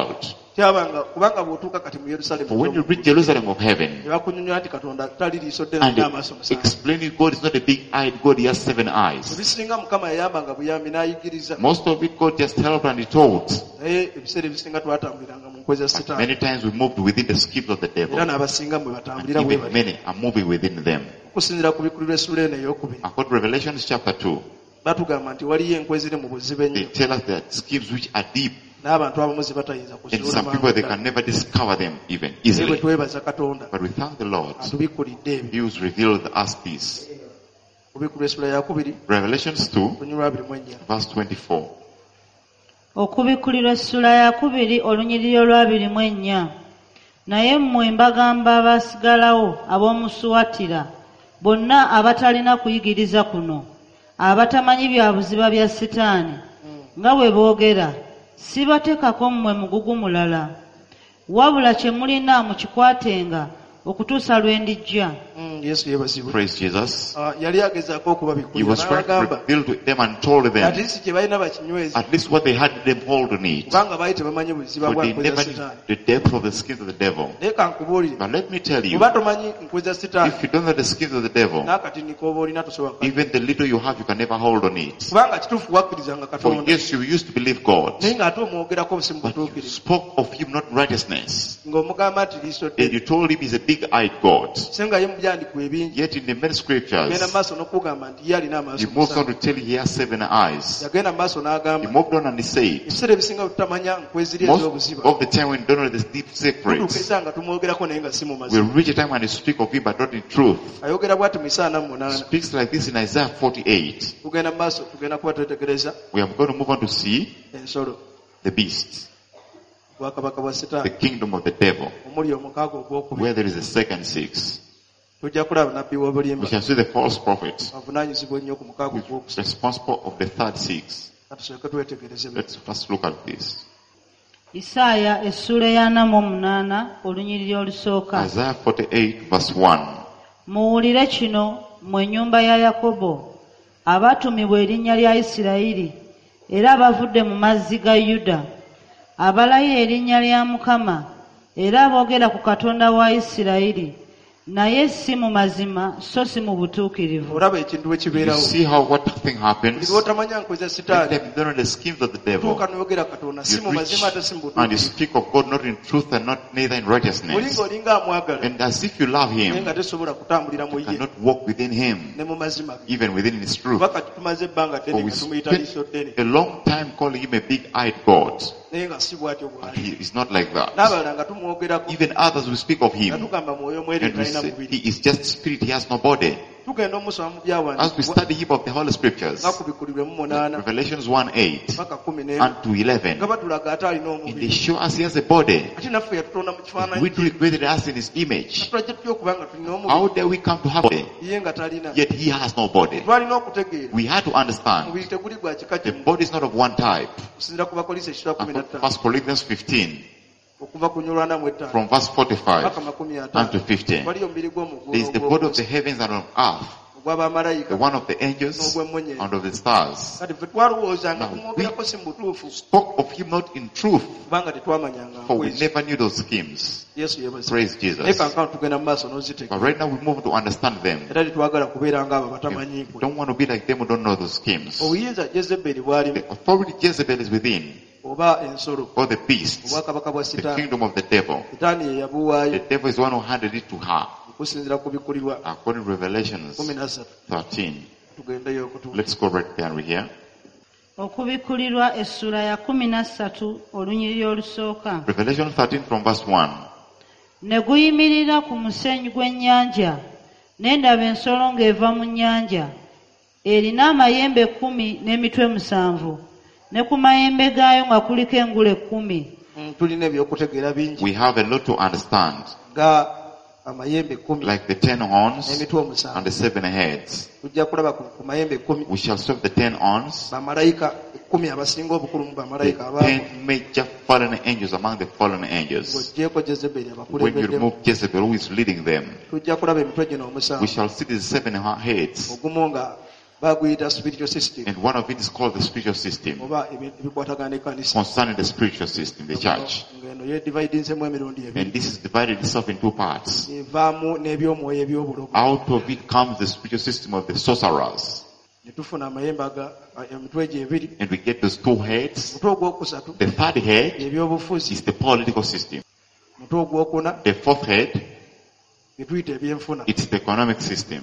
kyabanga kubanga bw'otuuka kati mu Yerusalemu For when you reach Jerusalem of heaven ne bakunyonyola nti Katonda tali liiso ddene and n'amaaso musanvu. explaining God is not a big-eyed God, he has seven eyes. Ebisinga Mukama yayambanga buyambi n'ayigiriza. Most of it God just helped and he taught. Naye ebiseera ebisinga twatambuliranga mu nkozi za But Setaani. many times we moved within the schemes of the devil. Era n'abasinga mwe And batambulira bwe even bali. many are moving within them. Okusinziira ku bikulirwa essula eno ey'okubiri. According to Revelation chapter two, Batugamba nti waliyo enkwe eziri mu buzibe they ennyo. tell us that schemes which are deep, N'abantu abamu ze batayinza and kuziwula some people they can never discover them even Naye bwe easily. twebaza Katonda But we thank the Lord, atubikulidde ebyo. he who's revealed us this. Ku bikulirwa essula yakubiri Revelations two, lunyirwa abiri mu ennya. verse twenty-four. Okubikkulirwa essula ya kubiri olunyiriri olwabiri mu ennya. Naye mmwe mbagamba abaasigalawo ab'omu Suwatira, bonna abatalina kuyigiriza kuno, abatamanyi bya buziba bya Setaani, nga bwe boogera, sibateekako mmwe mugugu mulala. Wabula kye mulina mukikwatenga okutuusa lwe ndijja. Mm, Yesu yeebazibwe. Praise Jesus. Ah, yali agezaako He okubabikulira was trying to n'abagamba reveal to them and told at them least kye balina bakinyweze at least what they had them hold on it. kubanga baali tebamanyi buziba For bwa they nkwe za never knew Setaani. the depth of the schemes of the devil. Naye kankubuulire, But let me tell you, bw'oba tomanyi nkwe za Setaani if you don't know the schemes of the devil, n'akatini k'oba olina tosobola kuka- even the little you have, you can never hold on it. kubanga kituufu wakkirizanga For Katonda yes, you used to believe God, naye ng'ate omwogerako busi mu but you butuukirivu spoke of him not righteousness. ng'omugamba nti liiso And ddene you told him he's a big-eyed God. so nga ye mu byandiko ebingi Yet in the many genda mu scriptures, maaso n'okugamba nti ye alina he amaaso moves on musanvu. to tell you he has seven eyes. yagenda mu maaso He n'agamba moved on and he said, ebiseera ebisinga bwe tutamanya nkwe ziri most ez'obuziba of the time when you don't know the deep secrets, tutuukiriza nga tumwogerako naye nga si mu we mazima. reach a time when you speak of him but not in truth. ayogera bw'ati mu isaana mu munaana. Speaks like this in Isaiah forty-eight. tugenda mu maaso tugenda kuba twetegereza We are going to move on to see ensolo the beast, bwakabaka bwa the Setaani kingdom of the devil, omuli omukaaga ogwokubiri. where there is a second six. tujja kulaba nabbi We w'obulimba shall see the false prophet avunaanyizibwa ennyo ku mukaaga who is ogwokusatu. responsible of the third six. katusooke twetegereze bino. Let's first look at this. Isaaya essula ya nnamu omunaana olunyiriri olusooka. Isaiah forty-eight verse one. Muwulire kino mmwe ennyumba ya Yakobo, abaatumibwa erinnya lya Isirayiri, era abavudde mu mazzi ga Yuda, abalayira erinnya lya Mukama, era aboogera ku Katonda wa Isirayiri, naye si mu mazima so si mu butuukirivu. olaba ekintu bwe You kibeerawo. see how what thing buli happens? lw'otamanya nkwe za Let Setaani them don't know the schemes of the devil. tuuka n'oyogera Katonda si You mu preach mazima ate si mu and you butuukirivu. speak of God not in truth and not neither in righteousness. mulinga olinga amwagala And as if you love naye him, nga tesobola kutambulira mu you ye cannot walk within him, ne mu mazima ge. even within his truth. kuba kati tumaze ebbanga For ddene we nga tumuyita spent liiso ddene a long time calling him a big-eyed God, naye nga si bw'atyo but bw'ali. he is not like that. n'abalala nga tumwogerako Even others will speak of nga him, tugamba mwoyo mwere and we talina say mubiri. he is just spirit, he has no body. tugenda omusoma mu As we byawandiikibwa study him of the Holy Scriptures, nga ku bikulirwe mu munaana Revelations one eight paka kumi n'emu and to eleven, nga batulaga ate alina and they omubiri show us he has a body. ate naffe yatutonda mu kifaananyi We do it created us in his image. tulajja tutya okuba nga tulina How omubiri dare we come to have a body, ye nga talina. yet he has no body? twalina okutegeera We had to understand omubiri teguli gwa kika the kimu body is not of one type. okusinziira ku bakolisa ekitwa kumi na ttaano First Corinthians fifteen, okuva ku nyolwana mu etaano from verse forty-five paka makumi and ataano to fifteen. waliyo omubiri There is the body of the heavens and of earth, ogw'abamalayika the one of the angels n'ogw'emmunyeenye. and of the stars. kati ffe twalowooza nga Now, tumwogerako si mu butuufu Spoke of him not in truth, kubanga tetwamanyanga for we nkwezi. never knew those schemes. yesu yebazi Praise naye Jesus. kankano tugenda mu maaso But n'ozitegeera right now we move to understand them. era tetwagala kubeera ng'abo batamanyi We nkwe. don't want to be like them who don't know those schemes. obuyinza jezeberi bwalimu The authority Jezebel is within, oba ensolo or the beast, obwakabaka bwa the sitaani kingdom of the devil. sitaani ye The yabuwaayo devil is the one who handed it to her, okusinziira ku bikulirwa according to Revelations kumi na ssatu thirteen. tugendeyo okutu Let's go right there and read here. Okubikkulirwa essula ya kumi na ssatu olunyiriri olusooka. Revelation thirteen from verse one. Ne guyimirira ku musenyu gw'ennyanja, ne ndaba ensolo ng'eva mu nnyanja, erina amayembe kkumi n'emitwe musanvu, ne ku mayembe gaayo nga kuliko engule kkumi. Mm, tulina ebyokutegeera bingi We have a lot to understand, nga amayembe kkumi like the ten horns n'emitwe and omusanvu. the seven heads. tujja kulaba ku ku mayembe kkumi We shall serve the ten horns, bamalayika ekkumi abasinga obukulu mu the bamalayika abaavu ten major fallen angels among the fallen angels. ng'oggyeko jezeberi When you abakulembeddemu. remove Jezebel, who is leading them, tujja kulaba emitwe gino we omusanvu shall see the seven heads. ogumu nga baguyita spiritual system And one of it is called the spiritual system, oba ebi- ebikwatagana n'ekkanisa concerning the spiritual system, the church. ng'eno yedividinzemu emirundi ebiri And this is divided itself in two parts. evaamu n'ebyomwoyo eby'obulogo Out of it comes the spiritual system of the sorcerers. ne tufuna amayembe aga emitwe gye ebiri And we get those two heads. omutwe ogwokusatu The third head ebyobufuzi is the political system. omutwe ogwokuna The fourth head, bye tuyita ebyenfuna it's the economic system.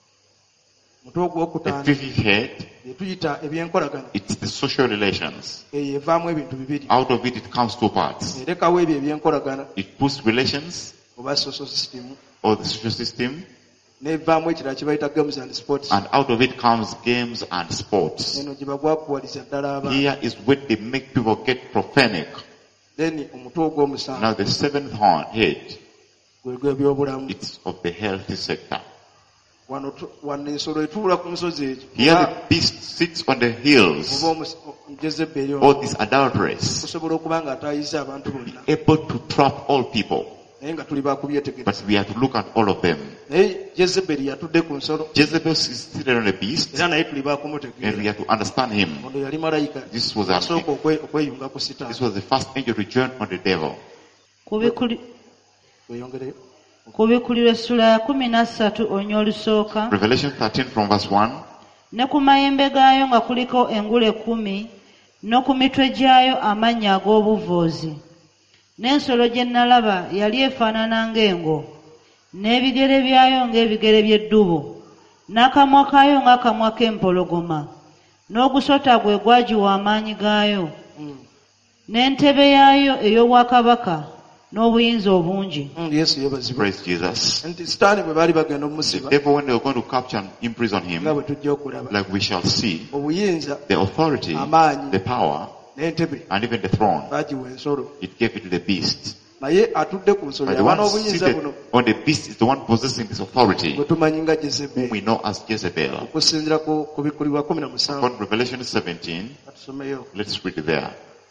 omutwe The ogwokutaano fifth head, bye tuyita ebyenkolagana it's the social relations. eyo evaamu ebintu bibiri Out of it, it comes two parts. erekawo ebyo ebyenkolagana It puts relations, oba social system or the social system, n'evaamu ekirala kye bayita games and sports and out of it comes games and sports. eno gye bagwakuwaliza ddala abaana Here is where they make people get profanic. then omutwe ogw'omusanvu Now the seventh horn, head, gwe gw'ebyobulamu it's of the healthy sector. wano tu- wano ensolo etuula ku nsozi egyo Here oba- the beast sits on the hills. oba omus- Jezeberi ono All these adulterers, kusobola okuba nga atayiza abantu bonna able to trap all people. naye nga tuli bakubyetegereza But we have to look at all of them. naye Jezeberi yatudde ku nsolo Jezebel is seated on a beast, era naye tuli and we bakumutegeera have to understand him. ono yali malayika This was our, asooka okwe- okweyunga ku this sitaani was the first angel to join on the devil. Ku bikuli- weyongereyo ku bikulirwa essula ya kumi na ssatu onywa olusooka Revelation thirteen from verse one. ne ku mayembe gaayo nga kuliko engule kkumi ne ku mitwe gyayo amannya ag'obuvoozi n'ensolo gye nalaba yali efaanana ng'engo n'ebigere byayo ng'ebigere by'eddubu n'akamwa kaayo ng'akamwa k'empologoma n'ogusota gwe gwagiwa amaanyi gaayo Mm. n'entebe yaayo ey'obwakabaka n'obuyinza obungi. Mm, yesu yebazibwe Praise Jesus. nti sitaani bwe baali bagenda The omusiba devil, when they were going to capture and imprison nga him, bwe tujja okulaba like we shall see, obuyinza the authority, amaanyi the power, n'entebe and even the throne, baagiwa ensolo it gave it to the beast. naye atudde ku nsolo But the yaba one n'obuyinza seated buno on the beast is the one possessing this authority, bwe tumanyi nga whom Jezeberi we know as Jezebel. okusinziira ku ku bikulirwa kumi na musanvu Upon Revelation seventeen, katusomeyo let's read it there.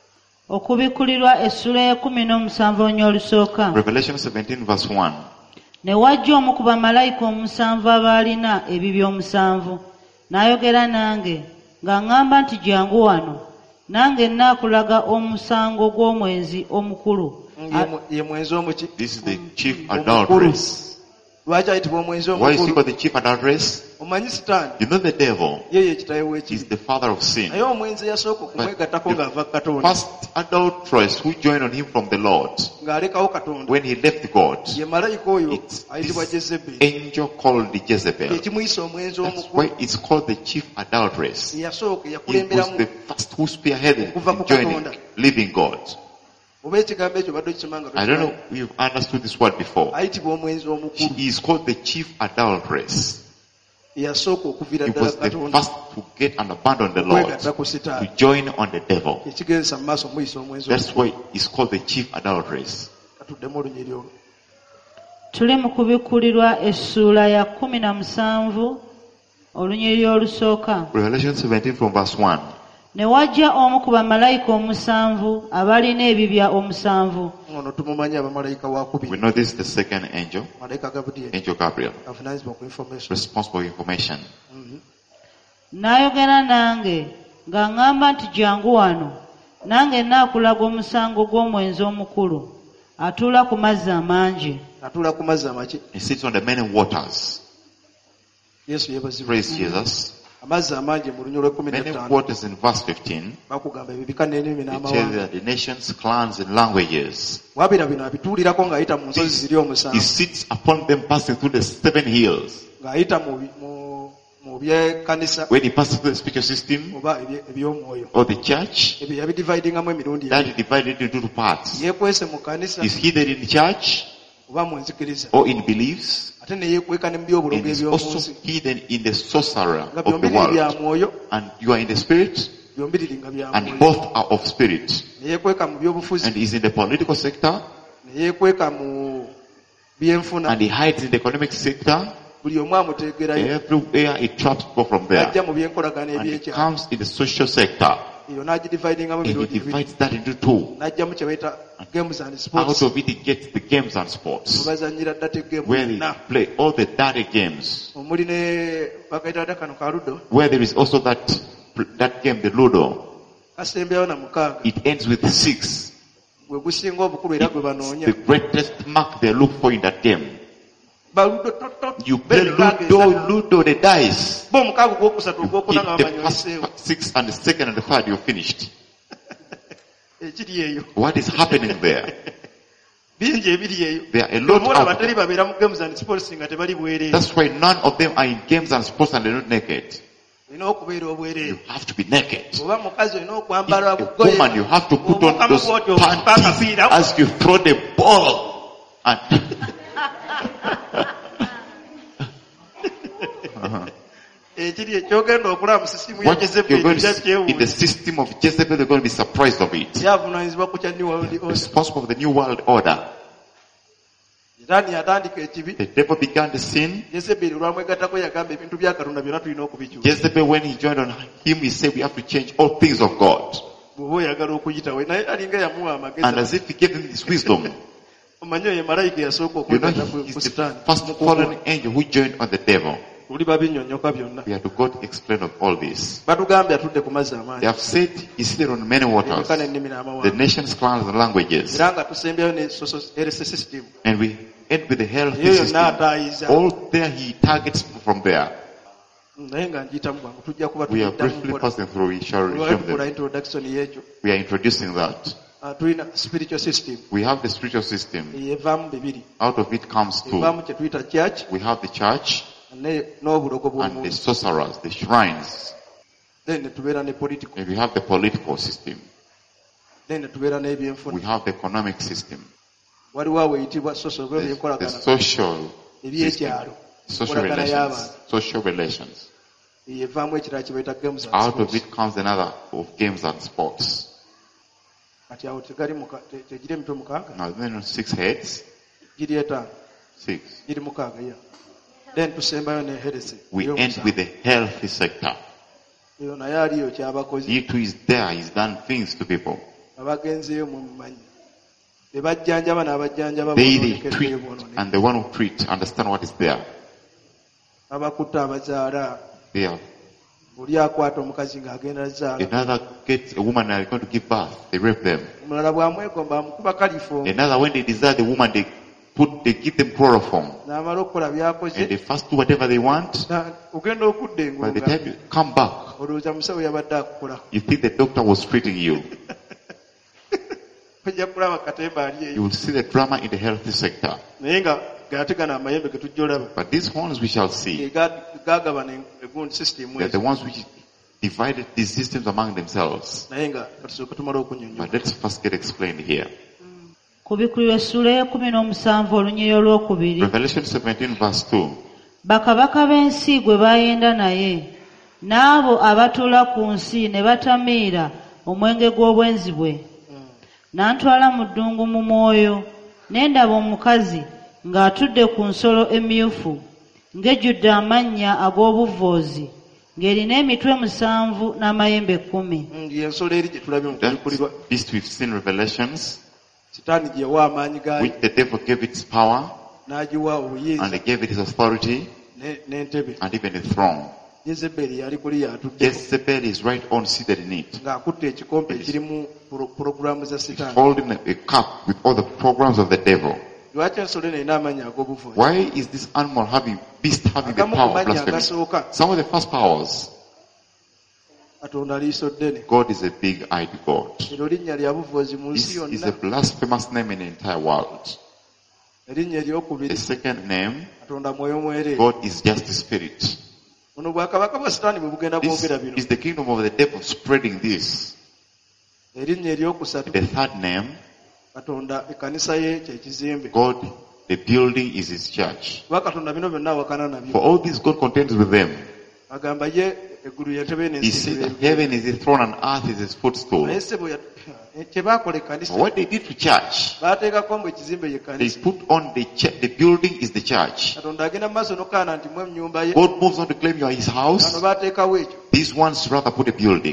Okubikulirwa essula y'ekumi n'omusanvu onywa olusooka. Revelation seventeen verse one. Ne wajja omu ku bamalayika omusanvu abaalina ebibi omusanvu n'ayogera nange ng'aŋŋamba nti jangu wano nange nnaakulaga omusango gw'omwenzi omukulu. Ye mwe- ye mwenzi omuki This is the chief omukulu adulteress. lwaki ayitibwa omwenzi Why is he omukulu called the chief adulteress? omanyi sitaani You know the devil ye ye kitaawe is w'ekibi the father of sin. naye omwenzi eyasooka okumwegattako But ng'ava katonda First adulteress who joined on him from the Lord, ng'alekawo katonda when he left God, ye malayika oyo it's ayitibwa this Jezeberi angel called the Jezebel. ekimuyisa omwenzi That's why omukulu it's called the chief adulteress. eyasooka He was yakulemberamu the first who spearheaded Okuva ku in joining Katonda. living God. oba ekigambo ekyo badde okikimanga I don't know if you've understood this word before. ayitibwa omwenzi omukulu She is called the chief adulteress. eyasooka okuviira He ddala was the katonda first to get and abandon the Lord, okwegatta ku to sitaani join on the devil. ekigezesa mu maaso muyisa omwenzi That's why it's called the chief adulteress. katuddemu olunyiri olwo Tuli mu kubikulirwa essuula ya kumi na musanvu olunyiriri olusooka. Revelation seventeen from verse one. Ne wajja omu ku bamalayika omusanvu abalina ebibya omusanvu ono tumumanyi abamalayika We wakubiri know this is the second angel, malayika gabudyeri Angel Gabriel, avunanyizibwa ku information responsible for information. Mhm. n'ayogera nange ng'aŋŋamba nti jangu wano nange nnaakulaga omusango gw'omwenzi omukulu atuula ku mazzi amangi. atuula ku mazzi amaki He sits on the many waters. yesu yeebazibwa Praise Jesus. amazzi amangi mu lunyiri lw'ekumi Many n'ettaano waters in verse fifteen. bakugamba ebibika n'ennimi It tells n'amawanga that the nations, clans, and languages. wabira bino abituulirako ng'ayita mu nsozi ziri He omusanvu sits upon them passing through the seven hills. ng'ayita mu bi- mu- mu byekkanisa When he passes through the spiritual system oba ebye- eby'omwoyo or the church, ebyo yabidividingamu emirundi that ebiri. is divided into two parts. yeekwese mu kanisa Is hidden in church oba mu nzikiriza or in beliefs, ate ne yeekweka ne mu byobulogo and is eby'omu also nsi hidden in the sorcerer nga of the byombi biri bya world. mwoyo And you are in the spirit, byombi biri nga bya and mwoyo both are of spirit. ne yeekweka mu byobufuzi And is in the political sector, ne yeekweka mu byenfuna and he hides in the economic sector. buli omu amuteegerayo Everywhere he traps people from there. ajja mu byenkolagana And it ebyekyalo comes in the social sector. eyo n'agidividingamu And he emirundi ebiri divides that into two. n'ajjamu kye bayita games and Out sports of it, he gets the games and sports, webazanyira data egemu where they yonna play all the dirty games, omuli ne bakaita data kano ka ludo where there is also that that game, the Ludo. kasembeyawo na mukaaga It ends with six. gwe gusinga obukulu era gwe banoonya The greatest mark they look for in that game. baludo toto You play Ludo, Ludo, the dice. bo omukaaga ogwokusatu ogwokuna nga Hit the bamanyi first oyiseewo six and the second and the third, you're finished. ekiri eyo What is happening there? bingi ebiri eyo There are a lot omuwala of bateri babeera mu games and sports nga tebali bwereere That's why none of them are in games and sports and they're not naked. olina okubeera obwereere You have to be naked. oba mukazi olina If okwambala a woman, you have to put on those panties akapiira as you throw the ball. And ekiri ekyogenda okulaba mu sisimu ya what you're jezeberi going to see in kyakyewuunya the system of Jezebel, they're going to be surprised of it. yavunaanyizibwa ku kya new world order Responsible for the new world order. iraani yatandika ekibi The devil began the sin. jezeberi olwamwegattako yagamba ebintu bya katonda byonna tulina okubikyusa Jezebel, when he joined on him, he said we have to change all things of God. bw'oba oyagala okuyitawe naye alinga yamuwa And amagezi as if he gave him this wisdom, omanyi oyo malayika eyasooka you know, okwegatta ku he's ku the sitaani first fallen angel who joined on the devil. tuli babinyonyoka byonna We have to go to explain of all this. batugambye atudde ku mazzi They amaanyi have said he's seated on many waters, emika n'ennimi the n'amawanga nations, clans, and languages. era nga tusembyayo ne social health system And we end with the health eyo yonna system. ataayiza All there he targets from there. naye nga njiyitamu bwangu tujja kuba We are briefly passing through. We shall resume tukula them. introduction y'ekyo We are introducing that. Ah, tulina spiritual system We have the spiritual system. evaamu bibiri Out of it comes two. evaamu kye tuyita church We have the church ne- n'obulogo and the bw'omuntu sorcerers, the shrines. then ne tubeera ne political And we have the political system. then ne tubeera n'ebyenfuna We have the economic system. waliwo awo eyitibwa social oba The, the ebyenkolagana social system. ebyekyalo Social enkolagana relations. y'abantu Social relations. eyo evaamu ekirala kye bayita games and Out of sports. it comes another of games and sports. kati awo tegali muka- te- tegiri emitwe mukaaga Now then six heads. giri etaano Six. giri mukaaga ya then tusembayo ne heresi We end with the healthy sector. eyo naye aliyo kyabakozi He too is there. He's done things to people. abagenzeeyo mumanyi bebajjanjaba n'abajjanjaba They, they boononekedde treat boononekedde. and the one who treat understand what is there. abakutte abazaala They are. oli akwata omukazi ng'agenda zaala Another gets a woman and are going to give birth. They rape them. omulala bw'amwegomba amukuba kalifo Another, when they desire the woman, they put, they give them chloroform. n'amala okukola And byakoze they first do whatever they want. na- ogenda okudda By the engonga time you come back, olowooza musawo yabadde akukola you think the doctor was treating you. ojja kulaba katemba ali You eyo will see the drama in the healthy sector. naye nga gategana amayembe ge tujja olaba But these horns we shall see. ge ga- gagabana egundi system They're the ezo ones which divided these systems among themselves. naye nga katusooke tumala okunyonyola But let's first get explained here. ku bikulu essula y'ekumi n'omusanvu olunyiri olwokubiri Revelation seventeen verse two. bakabaka b'ensi gwe baayenda naye n'abo abatuula ku nsi ne batamiira omwenge gw'obwenzi bwe n'antwala mu ddungu mu mwoyo ne ndaba omukazi ng'atudde ku nsolo emyufu ng'ejjudde amannya ag'obuvvoozi ng'erina emitwe musanvu n'amayembe kkumi yensolo eri gye tulabye mu That kulikulirwa beast we've seen Revelations, sitaani gye yawa amaanyi gaayo which the devil gave its power n'agiwa and obuyinza he gave it his authority ne- n'entebe and even a throne. yezeberi yali kuli yatudde Jezebel is right on seated in it. ng'akutte ekikompe ekirimu pro- pulogulaamu za sitaani Holding a, a cup with all the programs of the devil. lwaki ensolo eno erina amannya ag'obuvuzi Why is this animal having, beast having the agamu ku power of mannya blasphemy? agasooka Some of the first powers. katonda liiso ddene God is a big-eyed God. eryo linnya lya buvuzi mu This nsi is yonna a blasphemous name in the entire world. erinnya The eryokubiri second name, katonda mwoyo mwereere God is just the spirit. buno bwakabaka bwa sitaani bwe bugenda This bwogera bino is the kingdom of the devil spreading this. erinnya eryokusatu The third name, katonda ekkanisa ye kyekizimbe God, the building is his church. kuba katonda bino byonna awakana For nabyo all this God contends with them. agamba ye eggulu yentebe He n'ensi said that bibeeru. heaven is his throne and earth is his footstool. naye sebo ya- kye baakola ekkanisa But what they did to church, baateekako mbu ekizimbe ye they kkanisa put on the ch- the building is the church. katonda agenda mu maaso n'okukaana nti mwe mu nnyumba ye God moves on to claim you are his bano house. baateekawo ekyo These ones rather put a building.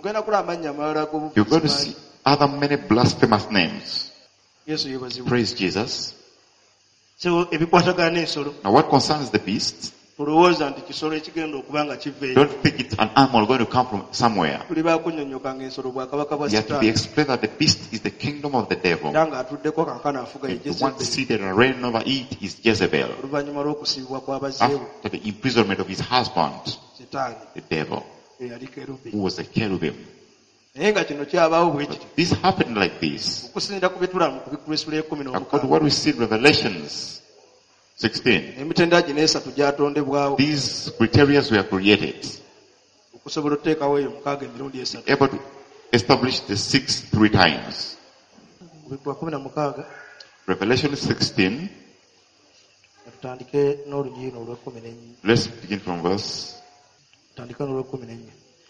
ogenda kula amannya amalala You're going to see other many blasphemous names. Yesu yebazibwa. Praise Jesus. So ebikwatagana n'ensolo Now what concerns the beast, tulowooza nti kisolo ekigenda okuba nga kiva eyo. don't think it's an animal going to come from somewhere. Tuli bakunnyonnyoka ng'ensolo bwakabaka bwa You have to be Sitaani explained that the beast is the kingdom of the devil. era ng'atuddeko kankana afuga ye And the one Jezeberi seated and reigning over it is Jezebel. oluvannyuma lw'okusibibwa kw'abazeewo After the imprisonment of his husband, Sitaani the devil, eyali kerubi. who was a cherubim. Naye nga kino kyabaawo bwe kiti This happened like this. okusinziira ku bitula mu Kubikulesula ekumi According to n'omukaaga what we see in Revelations sixteen, emitendera gino esatu gyatondebwawo these criteria were created, okusobola okuteekawo eyo mukaaga emirundi esatu. able to establish the six three times. Kubikula kumi na mukaaga Revelation sixteen, tutandike n'olunyirino olw'ekkumi n'ennya. let's begin from verse. Tutandike n'olw'ekkumi n'ennya.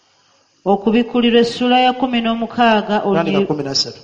Okubikulirwa essula ya kumi n'omukaaga Tandika olunyi- kumi na ssatu.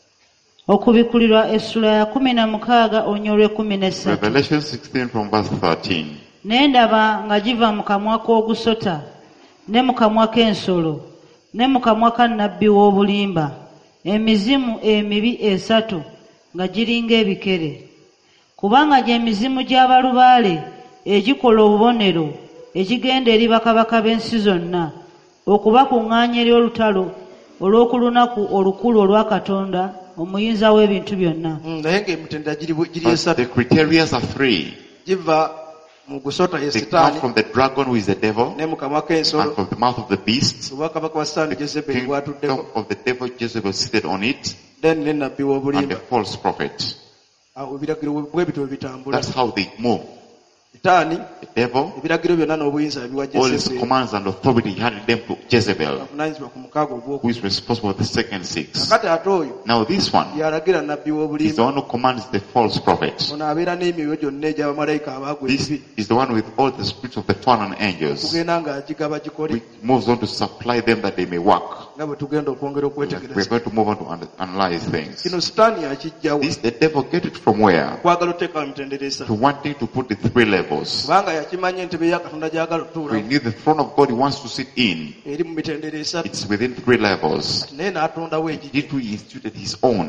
okubikulirwa essula ya kumi na mukaaga olunya olw'ekkumi n'essatu. Revelation sixteen from verse thirteen. Ne ndaba nga giva mu kamwa k'ogusota ne mu kamwa k'ensolo ne mu kamwa ka nnabbi w'obulimba emizimu emibi esatu nga giringa ebikere. Kubanga gy'emizimu gy'abalubaale egikola obubonero ekigenda eri bakabaka b'ensi zonna okubakuŋŋaanya eri olutalo olw'oku lunaku olukulu olwa Katonda omuyinza w'ebintu byonna. Mm, naye ng'emitendera giri bwe- giri But esatu. the criteria are three. Giva mu gusota ye They come Sitaani from the dragon, who is the devil, ne mu kamwa and k'ensolo from the mouth of the beast, obwakabaka bwa Sitaani the Jezeberi bwatuddeko, kingdom of the devil Jezebel seated on it, then ne nnabbi and w'obulimba. the false prophet. Awo ebiragiro bwe bityo bwe bitambula. That's how they move. Sitaani The devil, ebiragiro byonna n'obuyinza yabiwa all his Jezeberi commands and authority, he handed them to Jezebel, avunaanyizibwa ku mukaaga ogw'oku. who is responsible for the second six. Kakati ate oyo Now this one yalagira nnabbi is the w'obulimba. one who commands the false prophet. Ono abeera n'emyoyo gyonna egy'abamalayika abaagwa This ebibi is the one with all the spirits of the fallen angels, kugenda ng'agigaba gikole which moves on to supply them that they may work. nga bwe tugenda okwongera We're okwetegereza. going to move on to un- analyze things. Kino Sitaani akijjawo This, the devil get it from where? kwagala oteekawo emitendera esatu. To wanting to put the three levels. Kubanga yakimanya entebe ya Katonda gy'agala We otuula need the throne of God he wants to sit in. eri mu mitendera esatu. It's within three levels. Naye n'atondawo He egigi. too instituted his own.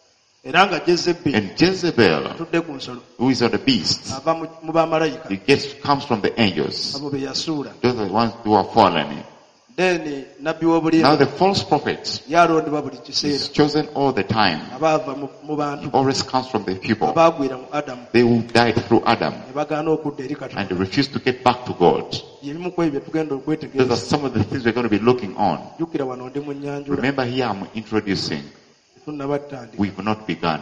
Era nga Jezeberi And Jezebel, atudde ku nsolo who is on the beast, ava mu- mu bamalayika he gets comes from the angels. abo be yasuula. Those are the ones who are fallen. Then nabbi Now w'obulimba the false prophet yalondebwa buli is kiseera chosen all the time. abaava mu- mu bantu Always comes from the people. abaagwira mu Adamu They who died through Adam ne bagaana okudda eri Katonda. and they refuse to get back to God. Ebimu ku ebyo tugenda Those are okwetegereza. some of the things we're going to be looking on. Jjukira wano ndi mu Nyanjula Remember here I'm introducing. tunnaba tutandika. We've not begun.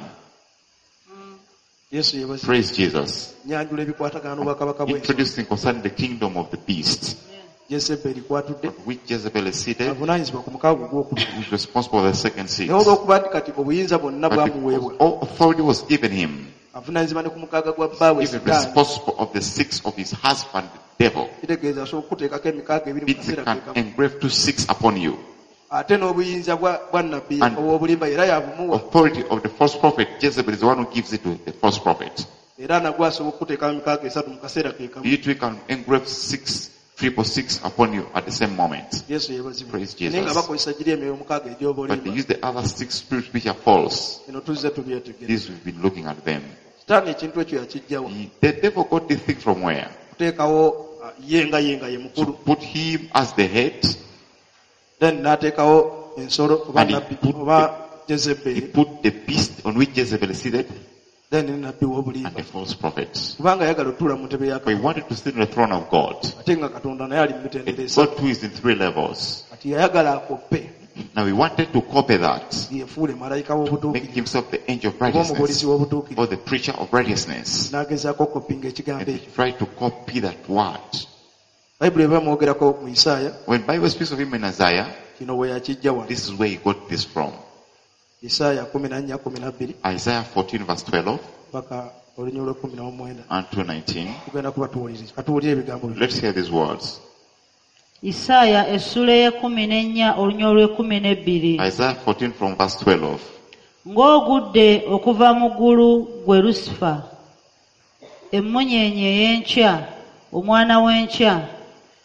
Yesu yebazi. Praise Jesus. Nyanjula ebikwatagana n'obwakabaka bw'ensolo. Introducing concerning the kingdom of the beast, Jezeberi kwatudde of which Jezebel is seated, avunaanyizibwa ku mukaaga ogwokubiri. who is responsible for the second six. Naye olw'okuba nti kati obuyinza bwonna But bwamuweebwa because all authority was given him, avunaanyizibwa ne ku mukaaga gwa bbaawe even Sitaani. responsible of the six of his husband, the devil. Kitegeeza asobola okuteekako emikaaga ebiri mu It kaseera can keekamu. engrave two six upon you. Ate n'obuyinza bwa bwa nnabbi And- ow'obulimba era yabumuwa. Authority of the false prophet, Jezebel is the one who gives it to the false prophet. Era nagwo asobola okuteekamu emikaaga esatu mu kaseera keekamu. You too can engrave six, triple six upon you at the same moment. Yesu yeebazibwa. Praise Jesus. Naye nga bakozesa giri emyoyo omukaaga But they egy'obulimba. use the other six spirits which are false. Eno tuzze tubyetegereza. These we've been looking at them. Sitaani ekintu ekyo yakijjawo. He- The devil got this thing from where? Kuteekawo uh, ye nga ye nga ye To mukulu. put him as the head. Then n'ateekawo ensolo oba And he nnabbi put oba He Jezeberi. put the beast on which Jezebel is seated Then ne nnabbi w'obulimba. and the false prophet. Kubanga yagala otuula mu ntebe ya But he Katonda. wanted to sit on the throne of God. Ate nga Katonda naye ali mu mitendera And esatu. God too is in three levels. Kati yayagala akoppe Now he wanted to copy that. yefuule malayika Make w'obutuukirivu himself the angel of oba omubulizi righteousness w'obutuukirivu. or the preacher of righteousness. N'agezaako okopinga ekigambo And he ekyo. tried to copy that word. Bayibuli eba mwogerako mu Isaaya, When Bible speaks of him in Isaiah, kino we yakijja wano. this is where he got this from. Isaaya kumi na nnya kumi na bbiri Isaiah fourteen verse twelve paka olunya olw'ekkumi n'omwenda. and two nineteen. Tugenda kuba tuwuliriza. Katuwulire ebigambo bino. Let's hear these words. Isaaya essula ey'ekkumi n'ennya olunya olw'ekkumi n'ebbiri. Isaiah fourteen from verse twelve. Ng'ogudde okuva mu ggulu gwe Lusifa, emmunyeenye ey'enkya, omwana w'enkya,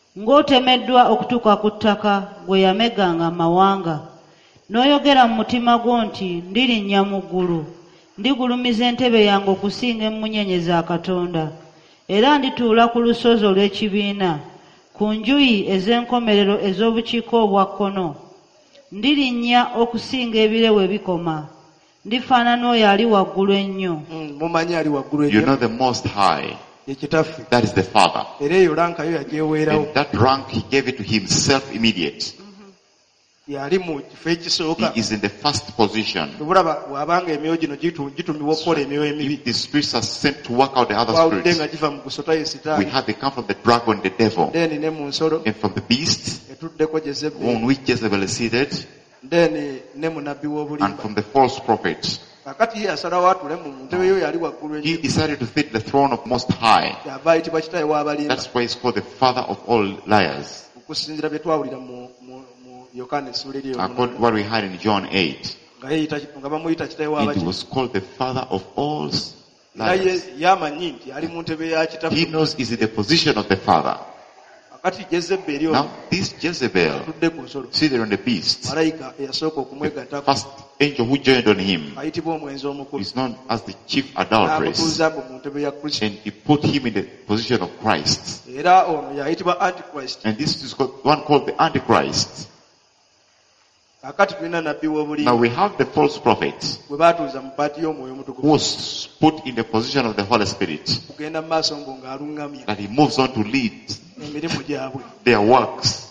ng'otemeddwa okutuuka ku ttaka gwe yameganga amawanga. N'oyogera mu mutima gwo nti ndirinnya mu ggulu, ndigulumiza entebe yange okusinga emmunyeenye za Katonda, era ndituula ku lusozi olw'ekibiina, ku njuyi ez'enkomerero ez'obukiika obwa kkono. Ndirinnya okusinga ebire we bikoma, ndifaanana oyo ali waggulu ennyo. Mumanyi ali waggulu You know ennyo the Most High. ye kitaffe. That is the Father. Era eyo lankayo yagyewerawo. And that rank he gave it to himself immediate. Yali mu kifo ekisooka. He is in the first position. Tubulaba bw'abanga emyoyo gino gitu- gitumibwa okukola emyoyo emibi. If the spirits are sent to work out the other Twawulidde nga spirits, giva mu gusota ye we sitaani. have they come from the dragon, the devil, Then ne mu nsolo and from the beast, etuddeko on Jezebeli. which Jezebel is seated, Then ne munabbi and w'obulimba. from the false prophet. Kakati ye yasalawo atule mu ntebe yo yali waggulu He ennyo. decided to sit the throne of Most High. Kyava ayitibwa kitaawe w'abalimba. That's why he's called the father of all liars. Okusinziira bye twawulira mu mu mu Yokaana essula eri According to eyo. what we had in John eight, Nga yeeyita nga bamuyita kitaawe he w'abaki. was called the father of all Era ye liars. yamanyi nti ali mu ntebe ya He kitaffe. knows he's in the position of the father. Kakati Jezebeli ono Now, this Jezebel, atudde ku nsolo. seated on the beast, Malayika eyasooka the okumwegattako first angel who joined on him, ayitibwa omwenzi omukulu. is known as the chief adulteress. N'amutuuza mbu mu ntebe ya Kristo. And he put him in the position of Christ. Era ono yayitibwa Antichrist. And this is called, one called the Antichrist. Kakati tulina nabbi Now w'obulimba we have the false prophet bwe baatuuza mu paati y'omwoyo who omutukuvu. was put in the position of the Holy Spirit, Kugenda mu maaso ngo ng'aluŋŋamya that he moves on to lead emirimu gyabwe. their works.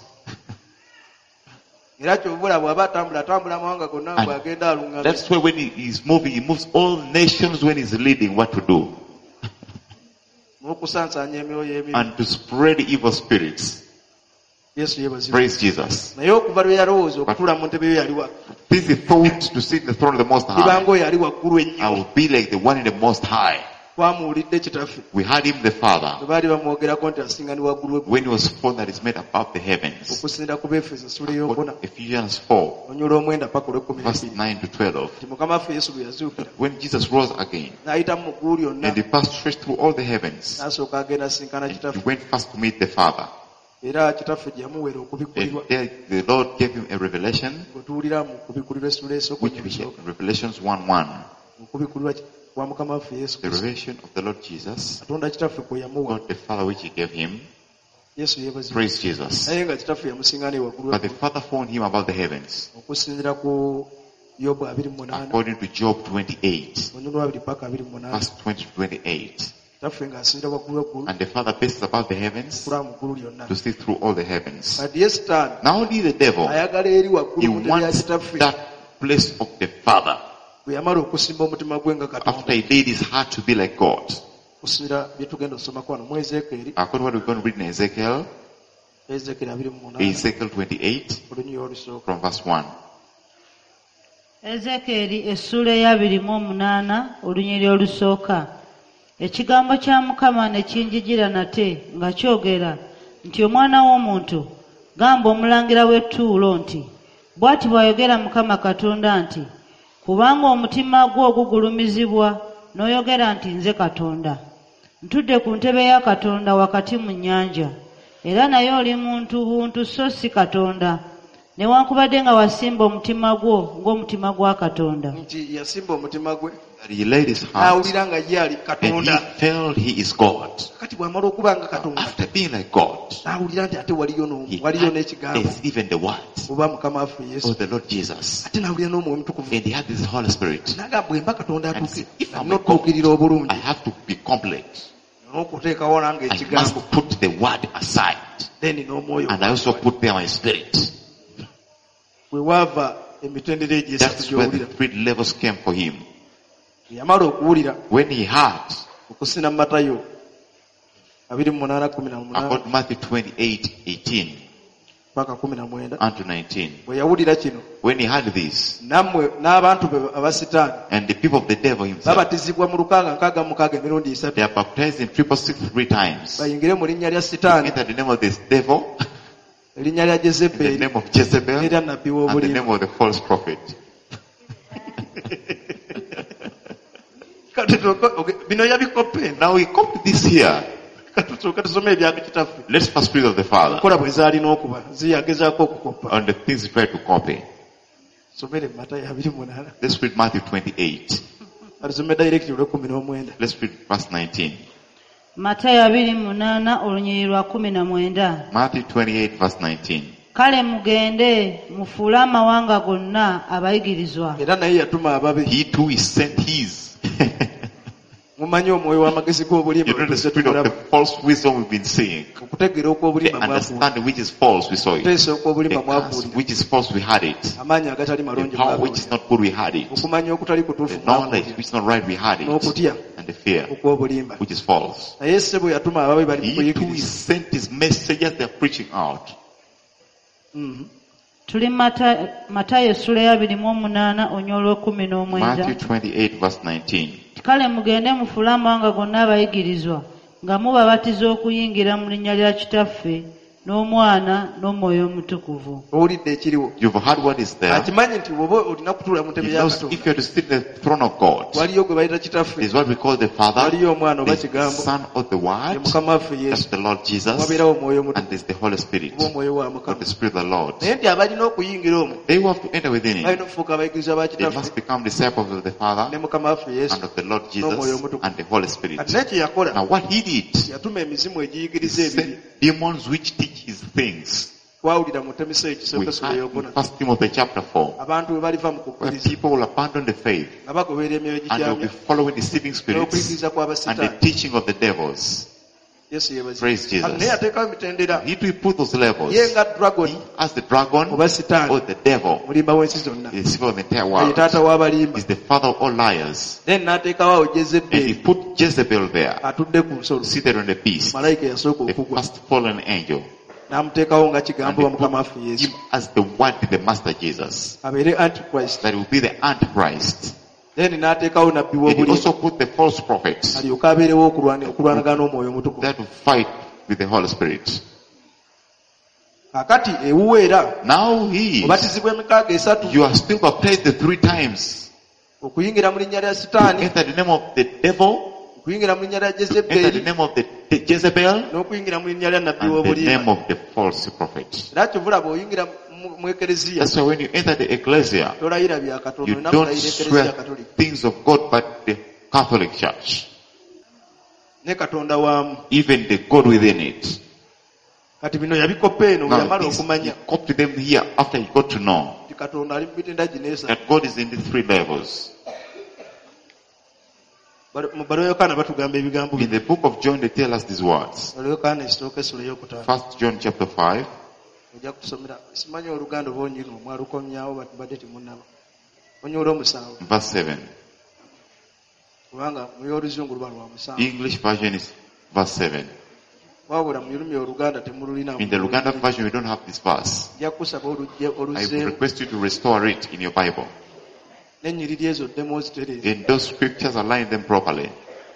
Era kyobula bw'aba atambula atambula amawanga gonna And bw'agenda aluŋŋamya. that's why when he is moving, he moves all nations when he's leading what to do. N'okusansaanya emyoyo emibi. And to spread evil spirits. Yesu yeebazibwe. Praise Jesus. Naye okuva lwe yalowooza okutuula mu ntebe yo yali wa This is thought to sit in the throne of the Most libanga High. oyo yali waggulu I ennyo. will be like the one in the Most High. Twamuwulidde kitaffe. We had him the Father Bwe baali bamwogerako nti asinga ni waggulu w'eggulu. when he was born that is made above the heavens. Okusinziira ku Befeso essula ey'okuna Ephesians four, onyula omwenda paka olw'ekkumi verse n'ebiri. nine to twelve. Nti Mukama waffe Yesu bwe yazuukira When Jesus rose again, n'ayita mu ggulu lyonna and he passed straight through all the heavens, n'asooka agenda asinkana and he kitaffe. went first to meet the Father. Era kitaffe gye yamuweera And okubikkulirwa. there the Lord gave him a revelation, Bwe tuwulira mu kubikkulirwa essula esooka which we ennyo have, Revelations one one, mu kubikkulirwa kwa Mukama waffe Yesu the Kristo. revelation of the Lord Jesus, Katonda kitaffe kwe yamuwa. God the Father which he gave him. Yesu yeebazibwe. Praise Jesus. Naye nga kitaffe yamusinga ne waggulu But the w'eggulu. Father found him above the heavens, Okusinziira ku Yobu abiri mu munaana according to Job twenty-eight, onyulu abiri paka abiri mu munaana. verse twenty to twenty-eight. Kitaffe ng'asinzira waggulu w'eggulu And the Father bases above the heavens kulaba mu ggulu lyonna. to see through all the heavens. Kati ye Sitaani Now only the devil, ayagala eri he waggulu mu ntebe ya wants kitaffe. that place of the Father Bwe yamala okusimba omutima gwe nga after Katonda. he laid his heart to be like God. Okusinziira bye tugenda osomako wano mu Ezeekeri. According to what we're going to read in Ezekiel, Ezeekeri abiri mu munaana Ezekiel twenty-eight olunyiri olusooka. from verse one. Ezekeeri essula ey'abiri mu omunaana olunyiri olusooka. Ekigambo kya Mukama ne kinjijira nate nga kyogera nti omwana w'omuntu gamba omulangira w'e Ttuulo nti bw'ati bw'ayogera Mukama Katonda nti kubanga omutima gwo ogugulumizibwa n'oyogera nti nze Katonda. Ntudde ku ntebe ya Katonda wakati mu nnyanja era naye oli muntu buntu so si Katonda newankubadde nga wasimba omutima gwo ng'omutima gwa Katonda. Nti yasimba omutima gwe That he laid his heart n'awulira nga ye ali and he Katonda. felt he is God. Kati bw'amala okuba nga Katonda After being like God, n'awulira nti ate waliyo no- he waliyo had n'ekigambo is even the word oba Mukama waffe Yesu. of the Lord Jesus. Ate n'awulira n'omwoyo mutukuvu. And he had this Holy Spirit. N'agamba bwe mba Katonda And atuuke said, if I'm a n'otuukirira God, obulungi I have to be complete. n'okuteekawo nange I ekigambo must put the word aside. then n'omwoyo. And I also put there my spirit. Bwe waava emitendera egyo esatu That's where the gy'owulira. three levels came for him. Bwe yamala okuwulira When he heard, okusina mu Matayo abiri mu munaana kumi na munaana according to Matthew twenty-eight eighteen paka kumi na mwenda. unto nineteen, Bwe yawulira kino when he heard this, nammwe n'abantu be abasitaani and the people of the devil himself, babatizibwa mu lukaaga nkaaga mu mukaaga emirundi esatu they are baptized in triple six three times. bayingire mu linnya lya To Sitaani, enter the name of this devil, erinnya lya in the Jezeberi name of Jezebel, n'erya nnabbi and the w'obulimba. name of the false prophet. Kati toko- oge- bino yabikoppe. Now he copied this here. tusooka tusome ebyaka kitaffe Let's first read of the Father enkola bwe zaalina okuba ziyagezaako okukoppa. on the things he tried to copy. Somere Matayo abiri mu munaana. Let's read Matthew twenty-eight. Atusome direct olw'ekkumi n'omwenda. Let's read verse nineteen. Matayo abiri mu munaana olunyiriri lwa kumi na mwenda. Matthew twenty-eight verse nineteen. Kale mugende mufuule amawanga gonna abayigirizwa. Era naye yatuma ababe. He too is sent his. Mumanyi omwoyo w'amagezi g'obulimba You know the bwe spirit of the tumulaba. false wisdom we've been seeing. Okutegeera The okw'obulimba mwakuwa. understanding which is false, we saw it. Okuteesa okw'obulimba The curse mwakuwulira. which is false, we had it. Amaanyi agatali The malungi power which is mwakuwulira. not good, we had it. Okumanya okutali kutuufu The knowledge mwakuwulira. which is not right, we had it. N'okutya And the fear okw'obulimba. which is false. Naye ssebo yatuma ababe bali mu He too is kuyigiriza. sent his messengers, they are preaching out. Mhm. Tuli Mata- Matayo essula ya abiri mu omunaana onyolo olw'ekkumi n'omwenda. Matthew twenty-eight verse nineteen. Kale mugende mufuule amawanga gonna abayigirizwa nga mubabatiza okuyingira mu linnya lya Kitaffe n'Omwana n'Omwoyo Omutukuvu. Owulidde ekiriwo. You've heard what is there. Akimanyi nti bw'oba olina kutuula mu ntebe He ya knows Katonda. if you are to sit in the throne of God, Waliyo gwe bayita kitaffe. is what we call the Father, Waliyo omwana oba the kigambo. Son of the Ye Word, Mukama waffe that's Yesu. the Lord Jesus, Wabeerawo omwoyo and omutukuvu. there's the Holy Spirit, Oba omwoyo wa or Mukama. the Spirit of the Lord. Naye nti abalina okuyingira omwo. They who have to enter within him, Balina okufuuka abayigiriza ba they must kitaffe become disciples of the ne Father Mukama waffe Yesu. and of the Lord N'omwoyo Jesus omutukuvu. and the Holy Spirit. Kati naye kye yakola. Now what he did, Yatuma emizimu he egiyigiriza ebiri. sent demons which teach his things. Twawulira mu Temiso We ekisooka essula had in ey'okuna. First Timothy chapter four, Abantu bwe baliva mu where kukkiriza people will abandon the faith nga bagoberera emyoyo and they'll be egikyamya following deceiving spirits n'okuyigiriza and the kw'abasitaani. teaching of the devils. Yesu yeebazibwe. Praise Jesus. Kati naye ateekawo emitendera. He to put those levels. Ye nga dragon As the dragon oba sitaani or the devil, mulimba w'ensi zonna. the deceiver of the entire Nga ye world, taata w'abalimba. is the father of all liars. Then n'ateekawo awo And he Jezeberi put Jezebel there, atudde ku nsolo. seated on the beast, Malayika eyasooka the okugwa. first fallen angel, N'amuteekawo nga and kigambo they wa Mukama put waffe Yesu. him as the word, the master Jesus, Abeere Antichrist. that will be the Antichrist. Then n'ateekawo nabbi And he w'obulimba. also put the false prophets Alyoke abeerewo okulwana- okulwanagana n'omwoyo omutukuvu. that will fight with the Holy Spirit. Kaakati ewuwe era Now he is, obatizibwa emikaaga esatu you are still baptized the three times. okuyingira mu linnya lya To sitaani, enter the name of the devil, okuyingira mu linnya lya enter the Jezeberi, name of the, the Jezebel, n'okuyingira mu linnya lya nabbi and the w'obulimba. name of the false prophet. Era kyovula bw'oyingira mu- mu ekereziya That's why when you enter the ecclesia, tolayira bya Katonda, you olina don't kulayira ekereziya swear Katolika. things of God but the Catholic Church, Ne Katonda waamu. even the God within it. Kati bino yabikoppa eno bwe Now yamala this, he okumanya copied them here after he got to know nti Katonda ali mu mitenda gino esatu. that God is in the three levels. Balo- Mu balo Yokaana batugamba ebigambo In bino. the book of John, they tell us these words. Balo Yokaana ekisooka essula ey'okutaano. First John chapter five, Ojja kutusomera, simanyi oluganda oba onyini mwalukomyawo batubadde temunnaba. Onyoola omusanvu verse seven. kubanga mu y'oluzungu luba lwa musanvu. English version is verse seven. Wabula mu lulimi oluganda temululina. In the Luganda version, we don't have this verse. Ojja kusaba olugye I oluzeemu request you to restore it in your Bible. n'ennyiriri ezo ddemu ozitereeza. In those scriptures, align them properly.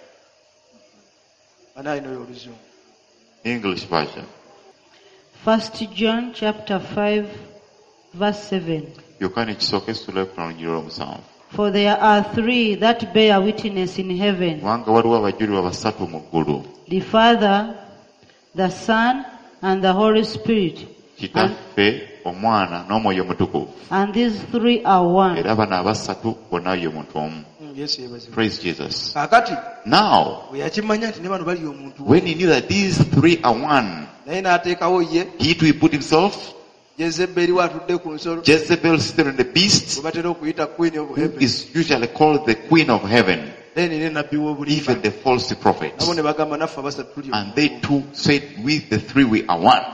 Ani alina oyo oluzungu? English version. First John chapter five verse seven. Yokani ekisooka essula y'okutaano omusanvu. For there are three that bear witness in heaven, Kubanga waliwo abajulirwa basatu mu ggulu. the Father, the Son, and the Holy Spirit. And, Kitaffe, Omwana, n'Omwoyo Omutukuvu. and these three are one. Era bano abasatu bonna ye muntu omu. Mm, Yesu yeebazibwe. Praise Jesus. Kaakati Now, bwe yakimanya nti ne bano bali omuntu when he knew that these three are one, naye n'ateekawo ye he too he put himself, Jezeberi watudde ku nsolo Jezebel seated on the beast, bwe batera okuyita queen of who heaven, is usually called the queen of heaven, then ne nabbi w'obulimba even the false prophet. nabo ne bagamba naffe abasatu tuli And they too said, with the three we are one.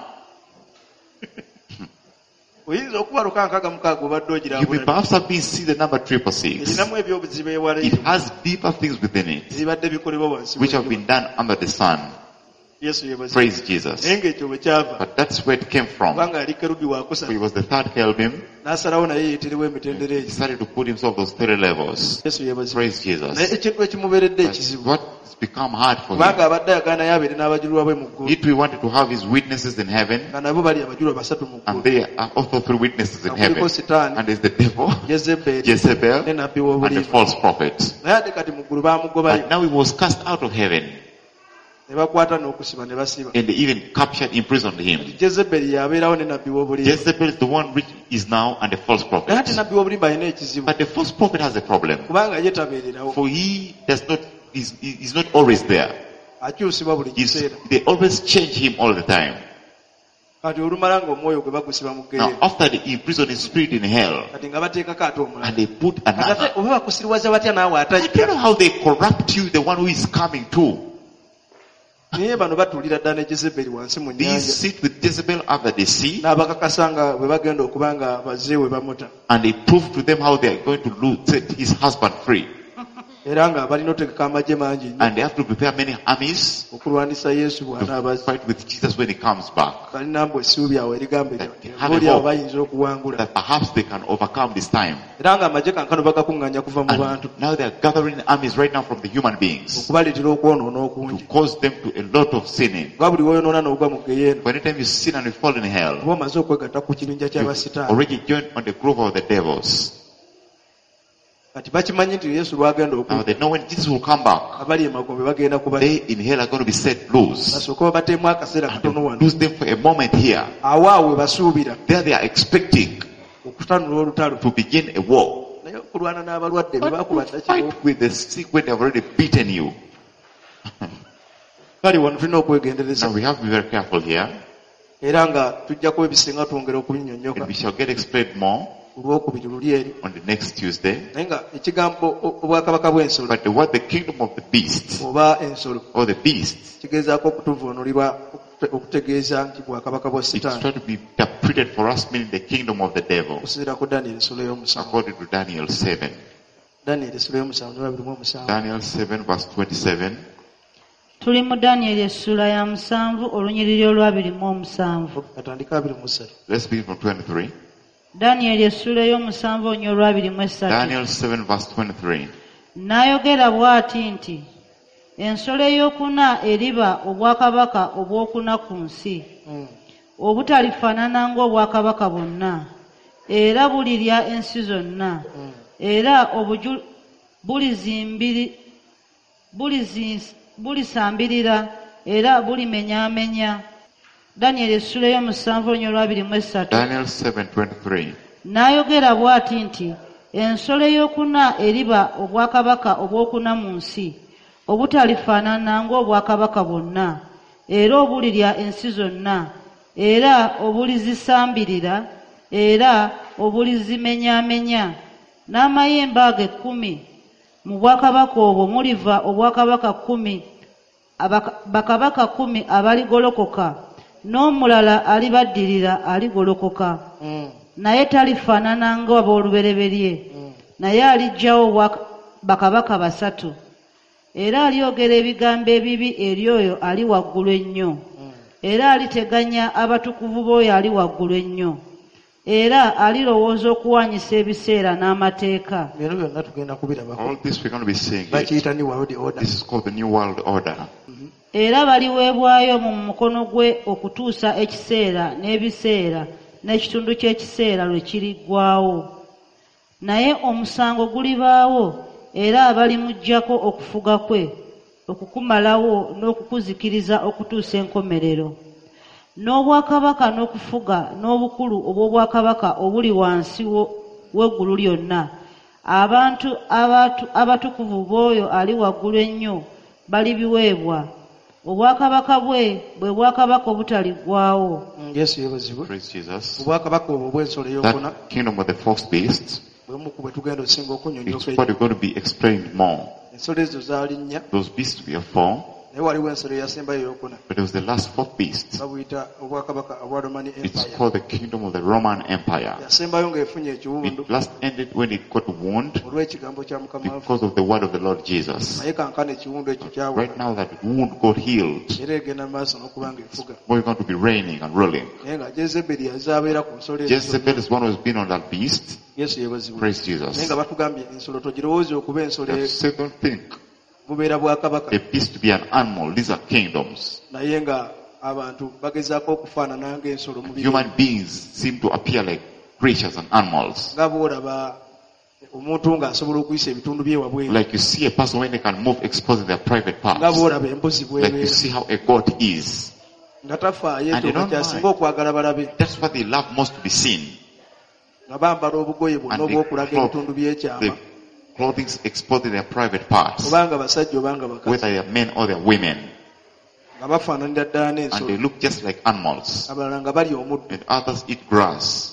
oyinza okuba luka nkaaga mukaaga obadde You may ogirabula perhaps have been see the number triple six. erinamu ebyobuzibu ewala It has deeper things within it, ebibadde bikolebwa wansi which have w'enjuba. been done under the sun. Yesu yeebazibwe. Praise Jesus. naye ng'ekyo bwe kyava But that's where it came from. kubanga yali kerubi So wakusatu he was the third cherubim. n'asalawo naye yeeterewo emitendera He egyo. started to put himself those three levels. Yesu yeebazibwe. Praise naye Jesus. ekintu ekimubeeredde But ekizibu what has become hard for kubanga him, abadde ayagala naye abeere n'abajulirwa bwe mu ggulu he too wanted to have his witnesses in heaven, nga nabo bali abajulirwa basatu mu and ggulu. they are also three witnesses in Nga heaven. kuliko sitaani, And there's the devil, Jezeberi, Jezebel, ne nabbi and the w'obulimba. false prophet. naye ate kati mu ggulu baamugobayo But now he was cast out of heaven. ne bakwata n'okusiba ne basiba. And they even captured, imprisoned him. Jezebeli yabeerawo ne nabbi w'obulimba. Jezebel is the one which is now and the false prophet. Naye ate nabbi w'obulimba alina ekizibu. But the false prophet has a problem. Kubanga ye tabeererawo. For he does not, he's, he's not always there. Akyusibwa buli He's, kiseera. they always change him all the time. Kati olumala ng'omwoyo gwe bagusiba mu Now, ggeyeena. after they imprison his spirit in hell, Kati nga bateekako ate omulala. and they put Kati ate another. oba bakusiriwaza batya naawe I don't know atajja. how they corrupt you, the one who is coming too. Naye bano batuulira ddala ne Jezebeli wansi mu These nnyanja. sit with Jezebel under the sea, N'abakakasa nga bwe bagenda okuba nga bazze we bamuta. and they prove to them how they are going to lose, set his husband free. Era nga balina otegeka amagye mangi nnyo And they have to prepare many armies okulwanisa Yesu to bw'anaabazze. fight with Jesus when he comes back. Balina mbu essuubi awo erigambo That eryo. they have a Oboolyawo hope. bayinza okuwangula. That perhaps they can overcome this time. Era nga amagye kankano bagakuŋŋaanya kuva mu bantu And now they are gathering armies right now from the human beings okubaleetera okwonoona to okungi. cause them to a lot of sinning. Nga buli w'oyonoona n'ogwa mu ggeyeena. For anytime you sin and you fall in hell, Oba omaze okwegatta ku kibinja you've ky'abasitaani. already joined on the grove of the devils. Kati bakimanyi nti Yesu lwagenda Now okudda. they know when Jesus will come back, Abali emagombe bagenda kuba they in hell are going to be set loose. basooke babateemu akaseera And katono they wano. lose them for a moment here. Awo awo we basuubira There they are expecting okutanula olutalo. to begin a war. Naye okulwana n'abalwadde be But baakuba to ddaki. fight with the sick when they have already beaten you. Kale wano tulina okwegendereza. Now we have to be very careful here. Era nga tujja kuba ebisinga twongera okubinyonnyoka. And we shall get explained more Ku lwokubiri luli eri. on the next Tuesday. Naye nga ekigambo o- obwakabaka bw'ensolo But the word, the kingdom of the beast, oba ensolo or the beast, kigezaako okutuvuunulibwa okute- okutegeeza nti bwakabaka bwa it's sitaani. trying to be interpreted for us, meaning the kingdom of the devil, Okusinziira ku Daniel ensolo y'omusanvu. according to Daniel seven. Daniel ensolo y'omusanvu ne babiri mu omusanvu. Daniel seven verse twenty-seven. Tuli mu Danyeri essula ya musanvu olunyiriri olwabiri mu omusanvu. Katandika abiri mu ssatu. Let's begin from twenty-three. Danyeri essula y'omusanvu onyo olwabiri mu essatu. Daniel seven verse twenty-three. N'ayogera bw'ati nti ensolo ey'okuna eriba obwakabaka obw'okuna ku nsi Mm. obutalifaanana ng'obwakabaka bwonna era bulirya ensi zonna Mm. era obuju bulizimbiri bulizi- bulisambirira era bulimenyaamenya. Danyeri essula y'omusanvu onyo olwabiri mu essatu. Daniel seven twenty-three. N'ayogera bw'ati nti ensolo ey'okuna eriba obwakabaka obw'okuna mu nsi obutalifaanana ng'obwakabaka bwonna era obulirya ensi zonna era obulizisambirira era obulizimenyaamenya. N'amayembe ago ekkumi mu bwakabaka obwo muliva obwakabaka kkumi abaka- bakabaka kkumi abaligolokoka n'omulala alibaddirira aligolokoka Mm. naye talifaanana ng'ab'olubereberye Mm. naye aliggyawo bwaka- bakabaka basatu era alyogera ebigambo ebibi eri oyo ali waggulu ennyo Mm. era aliteganya abatukuvu b'oyo ali waggulu ennyo era alirowooza okuwanyisa ebiseera n'amateeka. Bino byonna tugenda kubirabako. All this we're going to be seeing here. Bakiyita New World Order. This is called the New World Order. Era baliweebwayo mu mukono gwe okutuusa ekiseera n'ebiseera n'ekitundu ky'ekiseera lwe kiriggwaawo. Naye omusango gulibaawo era abalimuggyako okufuga kwe okukumalawo n'okukuzikiriza okutuusa enkomerero. N'obwakabaka n'okufuga n'obukulu obw'obwakabaka obuli wansi wo- w'eggulu lyonna abantu abatu, abatukuvu b'oyo ali waggulu ennyo balibiweebwa. Obwakabaka bwe bwe bwakabaka obutaliggwaawo. Mm, Yesu yeebazibwe. Praise Jesus. Obwakabaka obwo bw'ensolo ey'okuna That kingdom of the false beast, bwemu ku bwe tugenda osinga it's okunnyonnyoka. what we're going to be explained more. Ensolo ezo zaali nnya Those beasts were four, naye waliwo ensolo eyasembayo ey'okuna. but it was the last fourth beast. Babuyita obwakabaka obwa Roman It's Empire. called the kingdom of the Roman Empire. Yasembayo ng'efunye ekiwundu It last ended when it got a wound olw'ekigambo kya Mukama waffe. because of the word of the Lord Jesus. Naye kankana ekiwundu ekyo kyawona. Right now that wound got healed. Era egenda mu maaso n'okuba ng'efuga. We're going to be reigning and ruling. Naye nga Jezeberi yazaabeera ku nsolo ezo. Jezebel is one who's been on that beast. Yesu yeebazibwe. Praise Naye Jesus. nga batugambye ensolo togirowooze okuba ensolo They e- say don't think bubeera bwakabaka. a beast to be an animal. These are kingdoms. Naye nga abantu bagezaako okufaanana ng'ensolo mu biro. Human beings seem to appear like creatures and animals. Nga bw'olaba omuntu ng'asobola okuyisa ebitundu byewabweru Like you see a person when they can move exposing their private nga parts. bw'olaba embuzi Like you bw'ebeera see how a goat is. nga tafaayo And they ekyo don't kyasinga mind. okwagala balabe That's what they love most to be seen. nga bambala obugoye bwonna And they obw'okulaga clothe ebitundu by'ekyama the clothing exposing their private parts. obanga basajja obanga bakazi Whether they are men or they are women. nga bafaananira ddala And they n'ensolo look just like animals. abalala nga balya omuddo And others eat grass.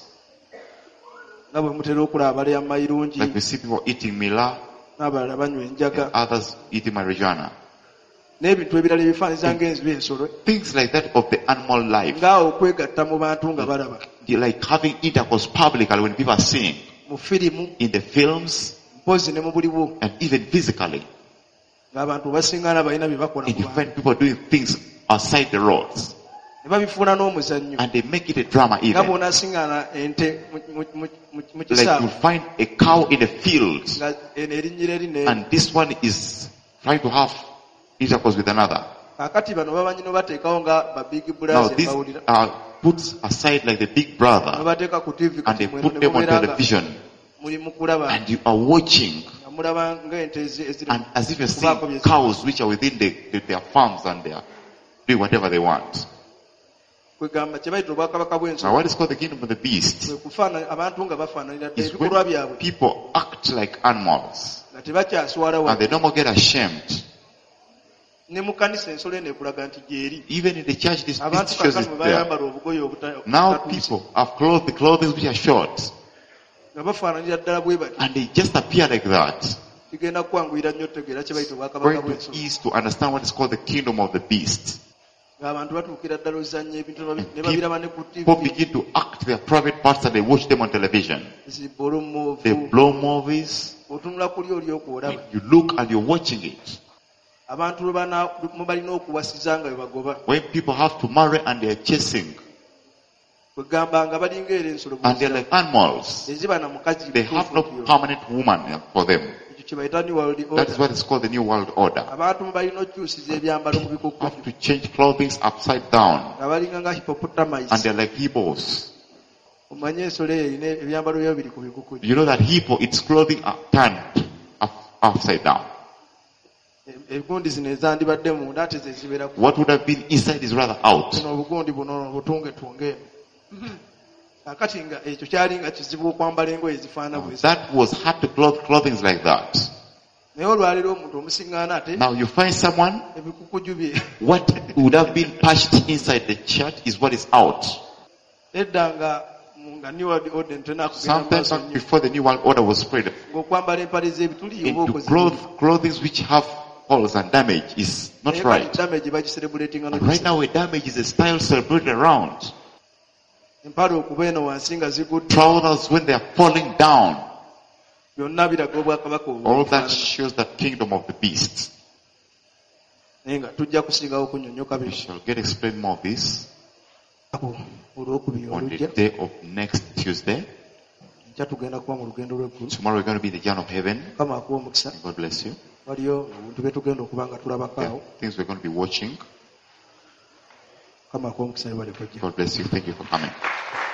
nga bwe mutera okulaba balya mayirungi Like we see people eating mila. n'abalala banywa enjaga And others eating marijuana. n'ebintu ebirala ebifaananiza ng'enziba ensolo Things like that of the animal life. ngaawo okwegatta mu bantu nga balaba They're like having intercourse publicly when people are seeing. mu firimu In the films mpozi ne mu buliwo and even physically. ng'abantu basingana balina bye bakola And ku you bantu find people doing things outside the roads. ne babifuuna n'omuzannyo And they make it a drama nga even. bw'onaasingana ente mu- mu- mu- mu- mu Like you kisaawe find a cow in the field. nga eno erinnyira eri ne And this one is trying to have intercourse with another. kakati bano babanyi no bateekawo nga ba big Now brothers this bawulira are put aside like the big ne brother. bateeka ku tivi And they kati mweno put ne them on mubeera nga television. muli mu kulaba And you are watching. nga mulaba ng'ente ezi- eziri And as if you're kubaako seeing bye- cows which are within the, the, their farms and they are doing whatever they want. kwegamba kye bayita obwakabaka Now bw'ensolo what is called the kingdom of the beast kwe kufaana abantu nga bafaananira ddala is when ebikolwa byabwe people act like animals. nga tebakyaswala And wa they no more get ashamed. ne mu kanisa ensolo eno ekulaga nti gyeri Even in the church, this abantu beast shows kakano it bwe there. bayambala obugoye obuta- Now obutatuuse, people have clothed the clothing which are short. nga bafaananira ddala bwe bati And they just appear like that. kigenda kukwanguira nnyo otegeera kye bayita obwakabaka Going to bw'ensolo ease to understand what is called the kingdom of the beast. ng'abantu batuukira ddala ozannya ebintu ne babi- ne babiraba ne ku People tivi begin to act their private parts and they watch them on television. zibolo They muovu blow movies. otunula kuli oli okwolaba You look and you're watching it. abantu lwe bana- mwe balina okuwasiza nga bwe bagoba When people have to marry and they're chasing kwegamba nga balinga era ensolo and they're like animals. eziba na mukazi They have no permanent woman for them. ekyo kye bayita new world That is order what is called the New World Order. abantu mwe balina okyusiza ebyambalo mu bikuku Have to change clothing upside down. nga balinga nga And hippopotamus they're like hippos. omanye ensolo eyo erina ebyambalo byayo biri ku bikuku You know that hippo, its clothing are turned up- upside down. E- ebigundi zino ezandibadde munda ate ze zibeera ku What would have been inside is rather out. buno obugundi buno butungetunge eno kakati nga ekyo kyali nga kizibu okwambala engoye ezifaana bwe zi- That was hard to clothe clothing like that. naye olwaleero omuntu omusiŋŋaana ate Now you find someone, ebikukuju bye what would have been patched inside the church is what is out. edda nga nga new world order ntena kugenda mu Sometimes maaso nnyo before the New World Order was spread, ng'okwambala empale z'ebituli oba into okoze clothes, clothing which have holes and damage is not right. damage bagiselebratinga And right now a damage is a style celebrated around. empale okuba eno wansi nga zigudde Trousers when they are falling down. byonna biraga obwakabaka obwo All that shows the kingdom of the beast. naye nga tujja kusingawo kunyonyoka We bino shall get explained more of this olwokubiri on the olujja day of next Tuesday. nkya tugenda kuba mu lugendo lw'eggulu Tomorrow we're going to be in the journey of heaven. mukama akuwa omukisa God bless you. waliyo ebintu bye tugenda okuba nga tulabako There awo are things we're going to be watching. mukama akuwa omukisa libalekojja God bless you. Thank you for coming.